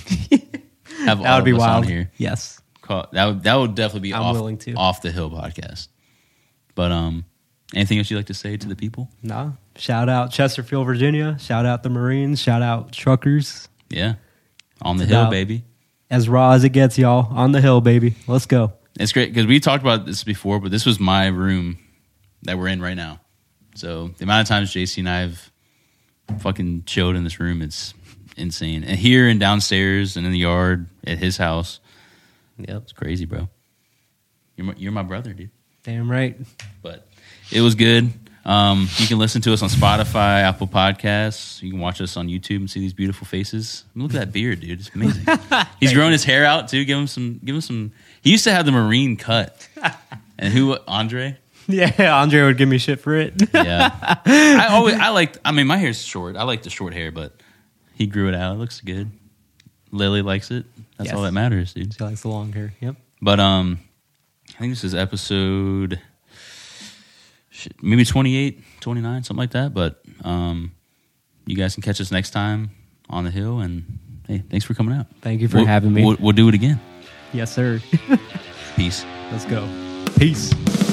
Have
that would be wild.
On here.
Yes,
Call, that would that would definitely be
I'm
off,
willing to.
off the hill podcast. But um, anything else you'd like to say to the people?
No. Shout out Chesterfield, Virginia. Shout out the Marines. Shout out truckers.
Yeah, on the
it's
hill, baby.
As raw as it gets, y'all. On the hill, baby. Let's go.
It's great because we talked about this before, but this was my room that we're in right now. So the amount of times J C and I have fucking chilled in this room, it's insane. And here and downstairs and in the yard at his house,
yep,
it's crazy, bro. You're my, you're my brother, dude.
Damn right.
But it was good. Um, you can listen to us on Spotify, Apple Podcasts. You can watch us on YouTube and see these beautiful faces. I mean, look at that beard, dude. It's amazing. He's growing his hair out too. Give him some. Give him some. He used to have the marine cut. And who? Andre.
Yeah, Andre would give me shit for it.
Yeah. I always. I like. I mean, my hair's short. I like the short hair, but he grew it out. It looks good. Lily likes it. That's
Yes.
all that matters, dude.
She likes the long hair. Yep.
But um, I think this is episode. Maybe twenty-eight, twenty-nine, something like that. But um, you guys can catch us next time on the hill. And hey, thanks for coming out.
Thank you for
we'll,
having me.
We'll, we'll do it again.
Yes, sir.
Peace.
Let's go. Peace.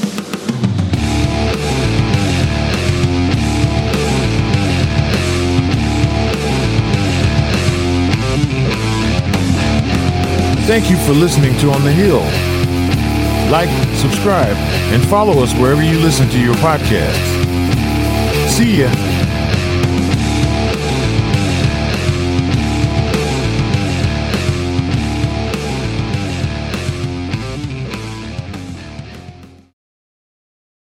Thank you for listening to On the Hill. Like, subscribe, and follow us wherever you listen to your podcasts. See ya.